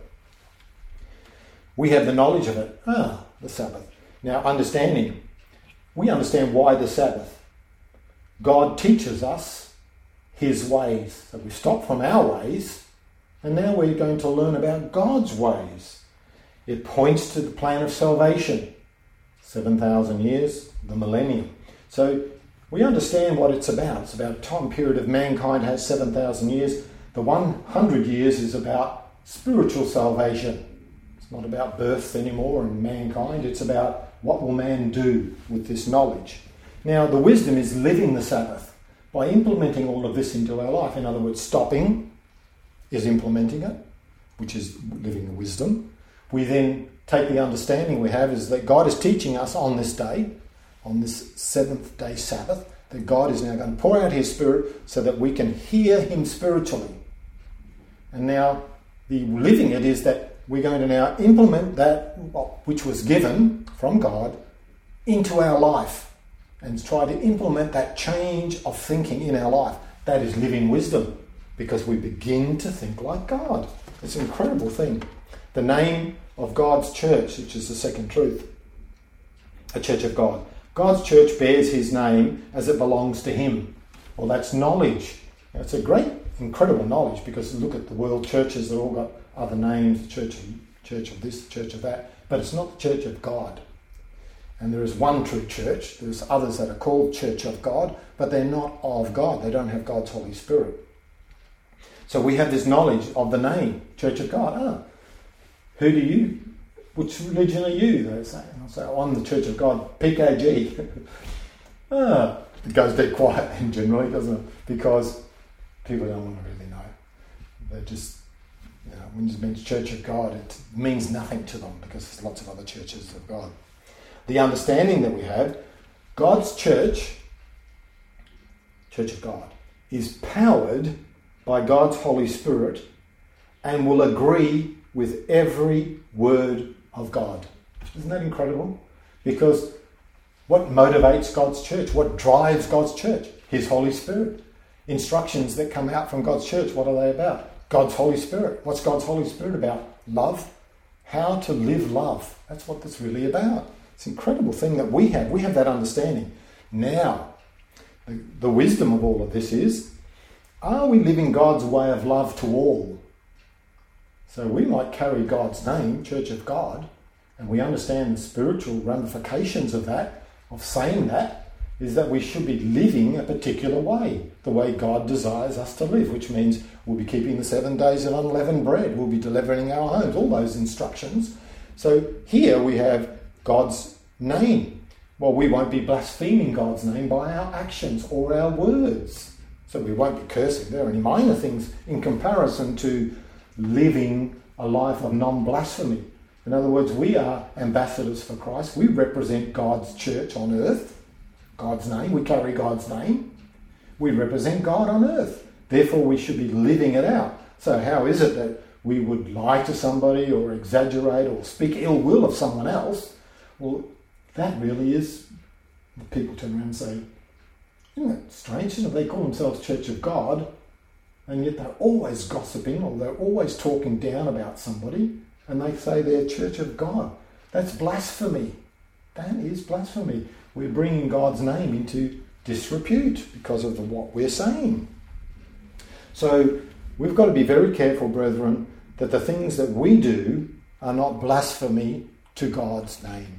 We have the knowledge of it. Ah, the Sabbath. Now, understanding. We understand why the Sabbath. God teaches us his ways. So we stop from our ways, and now we're going to learn about God's ways. It points to the plan of salvation. seven thousand years, the millennium. So we understand what it's about. It's about a time period of mankind has seven thousand years. The one hundred years is about spiritual salvation. It's not about birth anymore and mankind. It's about what will man do with this knowledge. Now, the wisdom is living the Sabbath by implementing all of this into our life. In other words, stopping is implementing it, which is living the wisdom. We then take the understanding we have is that God is teaching us on this day, on this seventh day Sabbath, that God is now going to pour out his Spirit so that we can hear him spiritually. And now the living it is that we're going to now implement that which was given from God into our life and try to implement that change of thinking in our life. That is living wisdom, because we begin to think like God. It's an incredible thing. The name of God's church, which is the second truth, a church of God. God's church bears his name as it belongs to him. Well, that's knowledge. Now, it's a great, incredible knowledge, because look at the world churches, they've all got other names, the church of, church of this, church of that, but it's not the church of God. And there is one true church. There's others that are called Church of God, but they're not of God. They don't have God's Holy Spirit. So we have this knowledge of the name, Church of God. Ah, who do you, which religion are you? They say. And I'll say, oh, I'm the Church of God, P K G. ah, it goes dead quiet then generally, doesn't it? Because people don't want to really know. They're just, you know, when you mention Church of God, it means nothing to them because there's lots of other churches of God. The understanding that we have, God's church, Church of God, is powered by God's Holy Spirit and will agree with every word of God. Isn't that incredible? Because what motivates God's church? What drives God's church? His Holy Spirit. Instructions that come out from God's church, what are they about? God's Holy Spirit. What's God's Holy Spirit about? Love. How to live love. That's what it's really about. It's an incredible thing that we have. We have that understanding. Now, the, the wisdom of all of this is, are we living God's way of love to all? So we might carry God's name, Church of God, and we understand the spiritual ramifications of that, of saying that, is that we should be living a particular way, the way God desires us to live, which means we'll be keeping the seven days of unleavened bread, we'll be delivering our homes, all those instructions. So here we have God's name. Well, we won't be blaspheming God's name by our actions or our words. So we won't be cursing. There are any minor things in comparison to living a life of non-blasphemy. In other words, we are ambassadors for Christ. We represent God's church on earth. God's name. We carry God's name. We represent God on earth. Therefore, we should be living it out. So how is it that we would lie to somebody or exaggerate or speak ill will of someone else? Well, that really is, people turn around and say, isn't it strange? Isn't it? They call themselves Church of God, and yet they're always gossiping or they're always talking down about somebody, and they say they're Church of God. That's blasphemy. That is blasphemy. We're bringing God's name into disrepute because of the, what we're saying. So we've got to be very careful, brethren, that the things that we do are not blasphemy to God's name.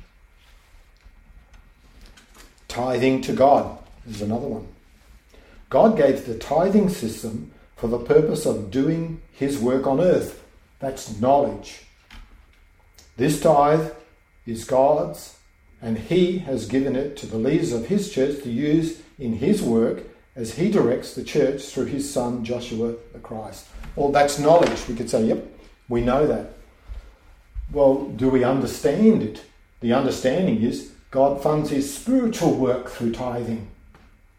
Tithing to God is another one. God gave the tithing system for the purpose of doing his work on earth. That's knowledge. This tithe is God's, and he has given it to the leaders of his church to use in his work as he directs the church through his son Joshua the Christ. Well, that's knowledge. We could say, yep, we know that. Well, do we understand it? The understanding is God funds his spiritual work through tithing.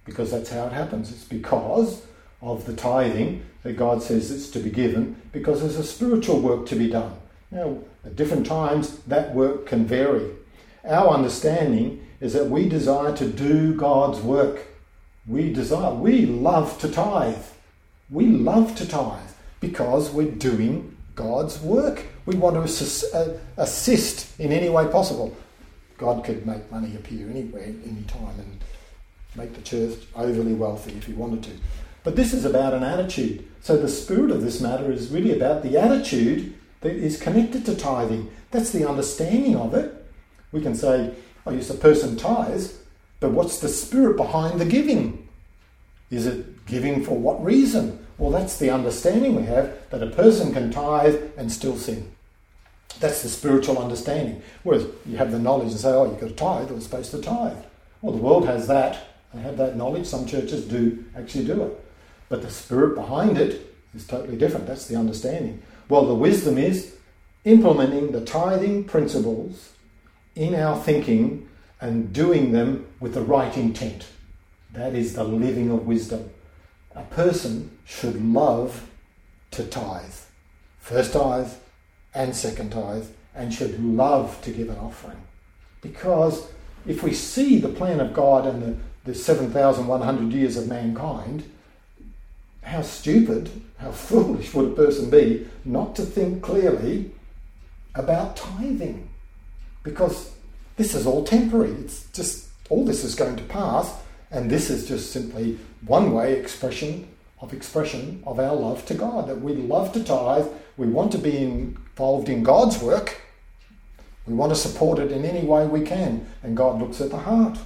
because that's how it happens. It's because of the tithing that God says it's to be given, because there's a spiritual work to be done. Now, at different times, that work can vary. Our understanding is that we desire to do God's work. We desire, we love to tithe. We love to tithe because we're doing God's work. We want to assist, uh, assist in any way possible. God could make money appear anywhere, any time, and make the church overly wealthy if he wanted to. But this is about an attitude. So the spirit of this matter is really about the attitude that is connected to tithing. That's the understanding of it. We can say, oh, yes, a person tithes, but what's the spirit behind the giving? Is it giving for what reason? Well, that's the understanding we have, that a person can tithe and still sin. That's the spiritual understanding. Whereas you have the knowledge and say, oh, you've got to tithe, or you're supposed to tithe. Well, the world has that. They have that knowledge. Some churches do actually do it. But the spirit behind it is totally different. That's the understanding. Well, the wisdom is implementing the tithing principles in our thinking and doing them with the right intent. That is the living of wisdom. A person should love to tithe. First tithe and second tithe, and should love to give an offering. Because if we see the plan of God and the, the seven thousand one hundred years of mankind, how stupid, how foolish would a person be not to think clearly about tithing? Because this is all temporary. It's just, all this is going to pass, and this is just simply one way expression of expression of our love to God, that we love to tithe, we want to be involved in God's work, we want to support it in any way we can, and God looks at the heart.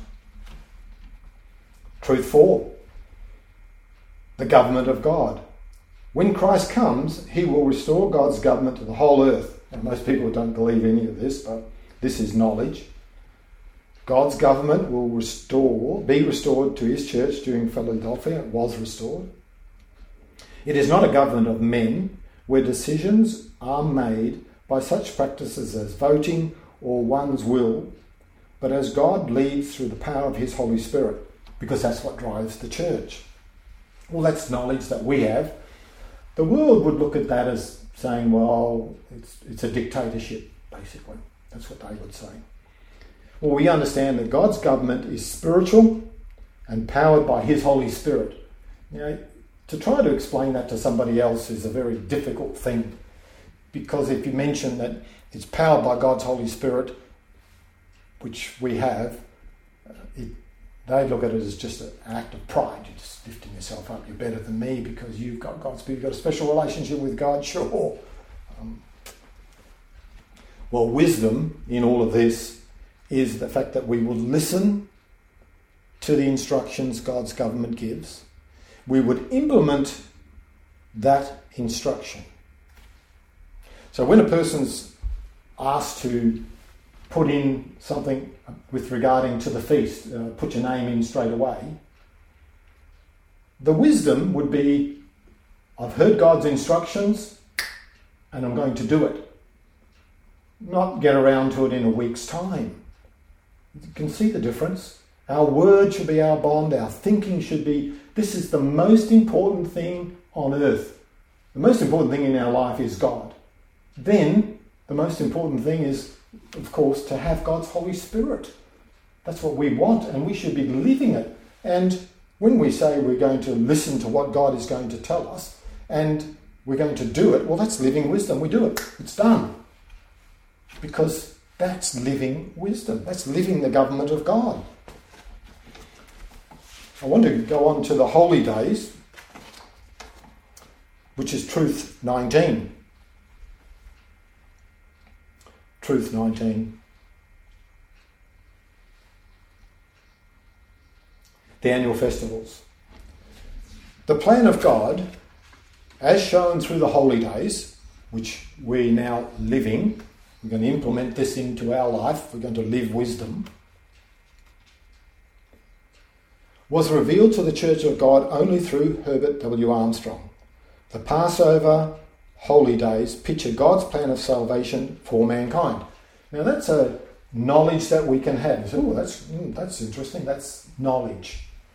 Truth four. The government of God. When Christ comes, he will restore God's government to the whole earth. And most people don't believe any of this, but this is knowledge. God's government will restore, be restored to his church during Philadelphia. It was restored. It is not a government of men where decisions are made by such practices as voting or one's will, but as God leads through the power of his Holy Spirit, because that's what drives the church. Well, that's knowledge that we have. The world would look at that as saying, well, it's, it's a dictatorship, basically. That's what they would say. Well, we understand that God's government is spiritual and powered by his Holy Spirit. You know, to try to explain that to somebody else is a very difficult thing, because if you mention that it's powered by God's Holy Spirit, which we have, it, they look at it as just an act of pride. You're just lifting yourself up. You're better than me because you've got God's Spirit. You've got a special relationship with God, sure. Um, well, wisdom in all of this is the fact that we will listen to the instructions God's government gives. We would implement that instruction. So when a person's asked to put in something with regarding to the feast, uh, put your name in straight away, the wisdom would be, I've heard God's instructions and I'm going to do it. Not get around to it in a week's time. You can see the difference. Our word should be our bond. Our thinking should be, this is the most important thing on earth. The most important thing in our life is God. Then the most important thing is, of course, to have God's Holy Spirit. That's what we want, and we should be living it. And when we say we're going to listen to what God is going to tell us and we're going to do it, well, that's living wisdom. We do it. It's done. Because that's living wisdom. That's living the government of God. I want to go on to the holy days, which is Truth nineteen. Truth nineteen. The annual festivals. The plan of God, as shown through the holy days, which we're now living, we're going to implement this into our life, we're going to live wisdom, was revealed to the Church of God only through Herbert W. Armstrong. The Passover holy days picture God's plan of salvation for mankind. Now that's a knowledge that we can have. Oh, that's, mm, that's interesting, that's knowledge.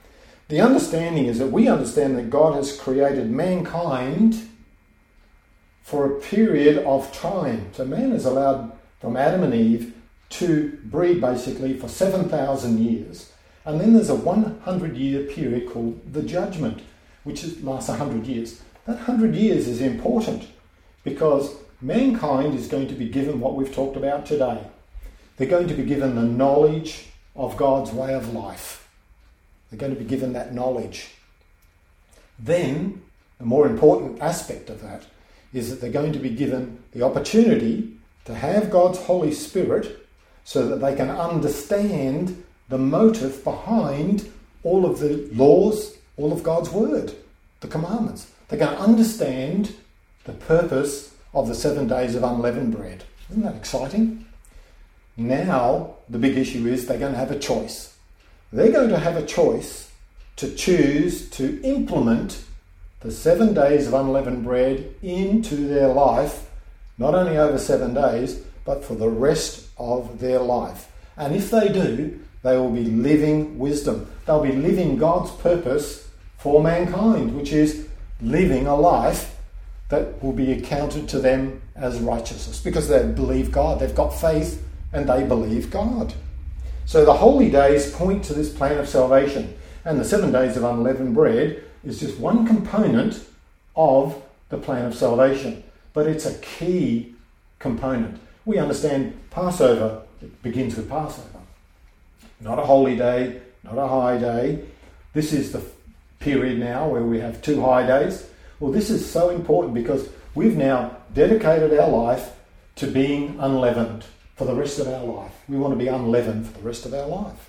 The understanding is that we understand that God has created mankind for a period of time. So man is allowed from Adam and Eve to breed basically for seven thousand years. And then there's a one hundred year period called the judgment, which is, lasts one hundred years. That one hundred years is important because mankind is going to be given what we've talked about today. They're going to be given the knowledge of God's way of life. They're going to be given that knowledge. Then, the more important aspect of that is that they're going to be given the opportunity to have God's Holy Spirit so that they can understand the motive behind all of the laws, all of God's word, the commandments. They can understand the purpose of the seven days of unleavened bread. Isn't that exciting? Now, the big issue is they're going to have a choice. They're going to have a choice to choose to implement the seven days of unleavened bread into their life, not only over seven days, but for the rest of their life. And if they do, they will be living wisdom. They'll be living God's purpose for mankind, which is living a life that will be accounted to them as righteousness because they believe God. They've got faith and they believe God. So the holy days point to this plan of salvation, and the seven days of unleavened bread is just one component of the plan of salvation, but it's a key component. We understand Passover, it begins with Passover. Not a holy day, not a high day. This is the period now where we have two high days. Well, this is so important because we've now dedicated our life to being unleavened for the rest of our life. We want to be unleavened for the rest of our life.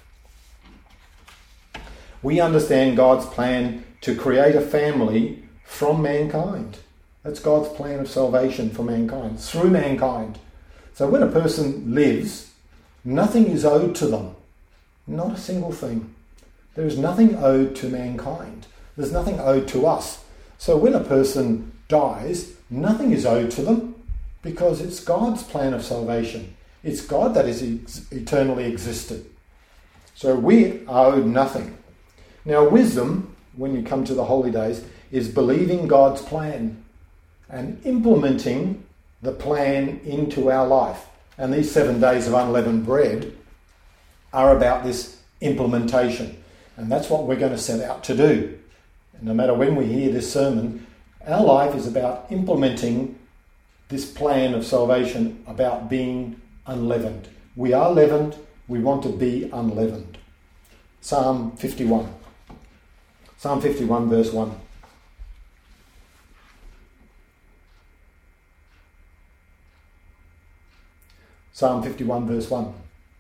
We understand God's plan to create a family from mankind. That's God's plan of salvation for mankind, through mankind. So when a person lives, nothing is owed to them. Not a single thing. There is nothing owed to mankind. There's nothing owed to us. So when a person dies, nothing is owed to them because it's God's plan of salvation. It's God that is ex- eternally existed. So we are owed nothing. Now wisdom, when you come to the holy days, is believing God's plan and implementing the plan into our life. And these seven days of unleavened bread are about this implementation. And that's what we're going to set out to do. And no matter when we hear this sermon, our life is about implementing this plan of salvation, about being unleavened. We are leavened, we want to be unleavened. Psalm fifty-one. Psalm fifty-one verse one. Psalm fifty-one verse one.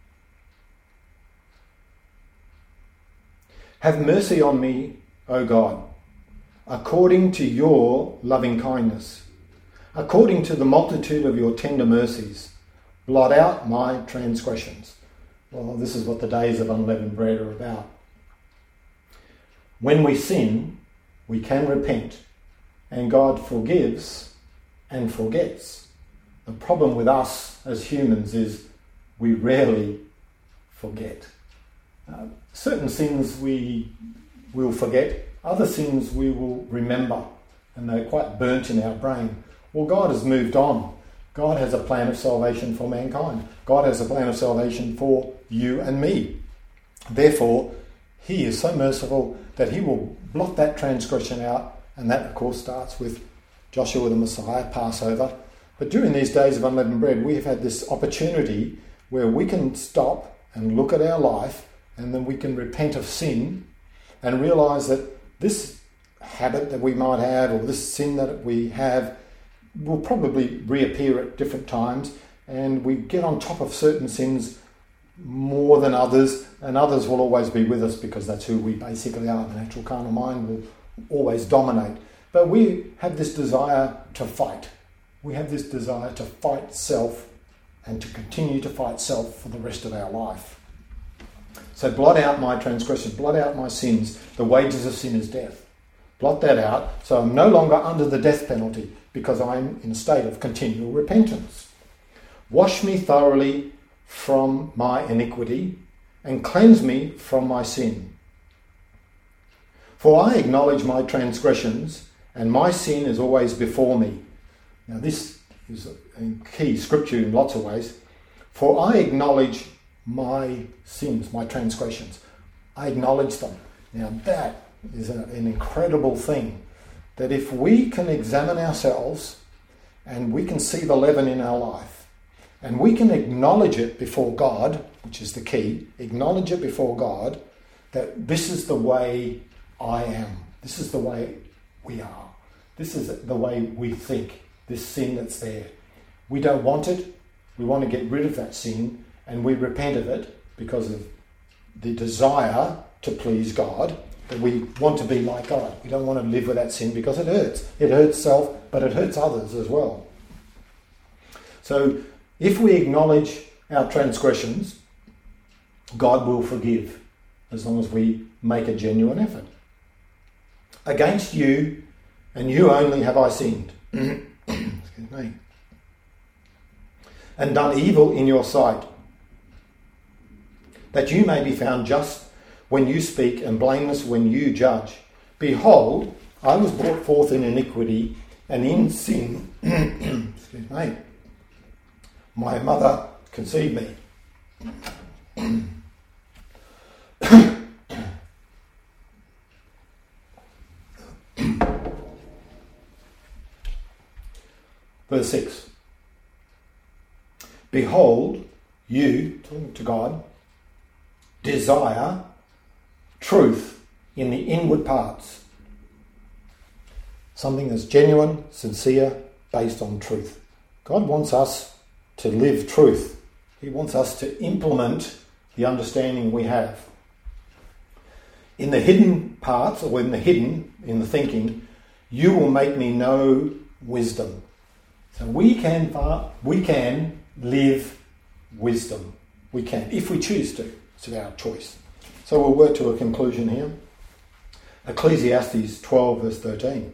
Have mercy on me, O God, according to your loving kindness, according to the multitude of your tender mercies. Blot out my transgressions. Well, this is what the days of unleavened bread are about. When we sin, we can repent, and God forgives and forgets. The problem with us as humans is we rarely forget. Uh, certain sins we will forget, other sins we will remember, and they're quite burnt in our brain. Well, God has moved on. God has a plan of salvation for mankind. God has a plan of salvation for you and me. Therefore, he is so merciful that he will blot that transgression out, and that, of course, starts with Joshua the Messiah, Passover. But during these days of unleavened bread, we have had this opportunity where we can stop and look at our life, and then we can repent of sin and realise that this habit that we might have, or this sin that we have, will probably reappear at different times, and we get on top of certain sins more than others, and others will always be with us because that's who we basically are. The natural carnal mind will always dominate. But we have this desire to fight. We have this desire to fight self and to continue to fight self for the rest of our life. So blot out my transgression, blot out my sins. The wages of sin is death. Blot that out so I'm no longer under the death penalty because I'm in a state of continual repentance. Wash me thoroughly from my iniquity and cleanse me from my sin. For I acknowledge my transgressions, and my sin is always before me. Now this is a key scripture in lots of ways. For I acknowledge my sins, my transgressions. I acknowledge them. Now that is a, an incredible thing, that if we can examine ourselves and we can see the leaven in our life and we can acknowledge it before God, which is the key, acknowledge it before God, that this is the way I am. This is the way we are. This is the way we think, this sin that's there. We don't want it. We want to get rid of that sin, and we repent of it because of the desire to please God, that we want to be like God. We don't want to live with that sin because it hurts. It hurts self, but it hurts others as well. So if we acknowledge our transgressions, God will forgive as long as we make a genuine effort. Against you, and you only have I sinned. Excuse me. And done evil in your sight, that you may be found just when you speak and blameless when you judge. Behold, I was brought forth in iniquity, and in sin, excuse me, my mother conceived me. Verse six. Behold, you, talking to God, desire truth in the inward parts. Something that's genuine, sincere, based on truth. God wants us to live truth. He wants us to implement the understanding we have. In the hidden parts, or in the hidden, in the thinking, you will make me know wisdom. So we can, we can live wisdom. We can, if we choose to. It's our choice. So we'll work to a conclusion here. Ecclesiastes twelve verse thirteen.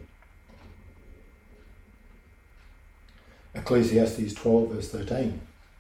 Ecclesiastes twelve verse thirteen.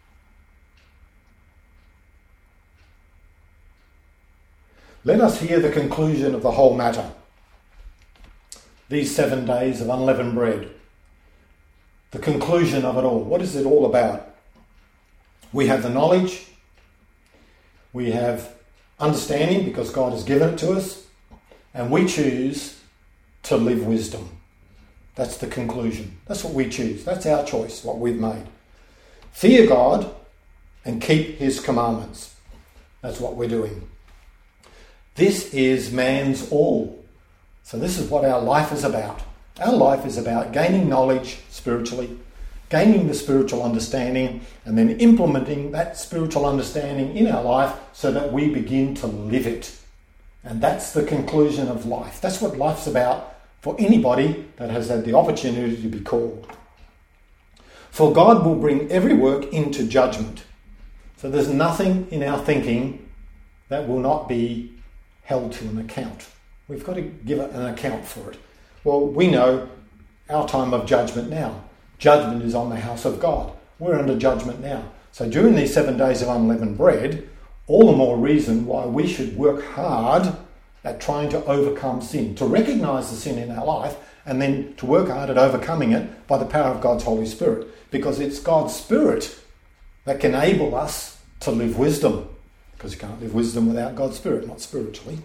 Let us hear the conclusion of the whole matter. These seven days of unleavened bread. The conclusion of it all. What is it all about? We have the knowledge. We have understanding because God has given it to us. And we choose to live wisdom. That's the conclusion. That's what we choose. That's our choice, what we've made. Fear God and keep his commandments. That's what we're doing. This is man's all. So this is what our life is about. Our life is about gaining knowledge spiritually, gaining the spiritual understanding, and then implementing that spiritual understanding in our life so that we begin to live it. And that's the conclusion of life. That's what life's about for anybody that has had the opportunity to be called. For God will bring every work into judgment. So there's nothing in our thinking that will not be held to an account. We've got to give an account for it. Well, we know our time of judgment now. Judgment is on the house of God. We're under judgment now. So during these seven days of unleavened bread, all the more reason why we should work hard at trying to overcome sin, to recognise the sin in our life, and then to work hard at overcoming it by the power of God's Holy Spirit. Because it's God's Spirit that can enable us to live wisdom. Because you can't live wisdom without God's Spirit, not spiritually.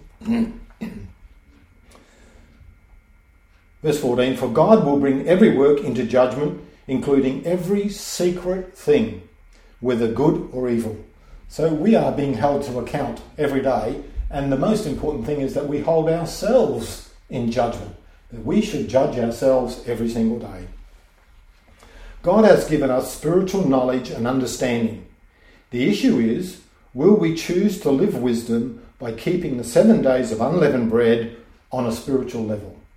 Verse fourteen, for God will bring every work into judgment, including every secret thing, whether good or evil. So we are being held to account every day, and the most important thing is that we hold ourselves in judgment. That we should judge ourselves every single day. God has given us spiritual knowledge and understanding. The issue is, will we choose to live wisdom by keeping the seven days of unleavened bread on a spiritual level?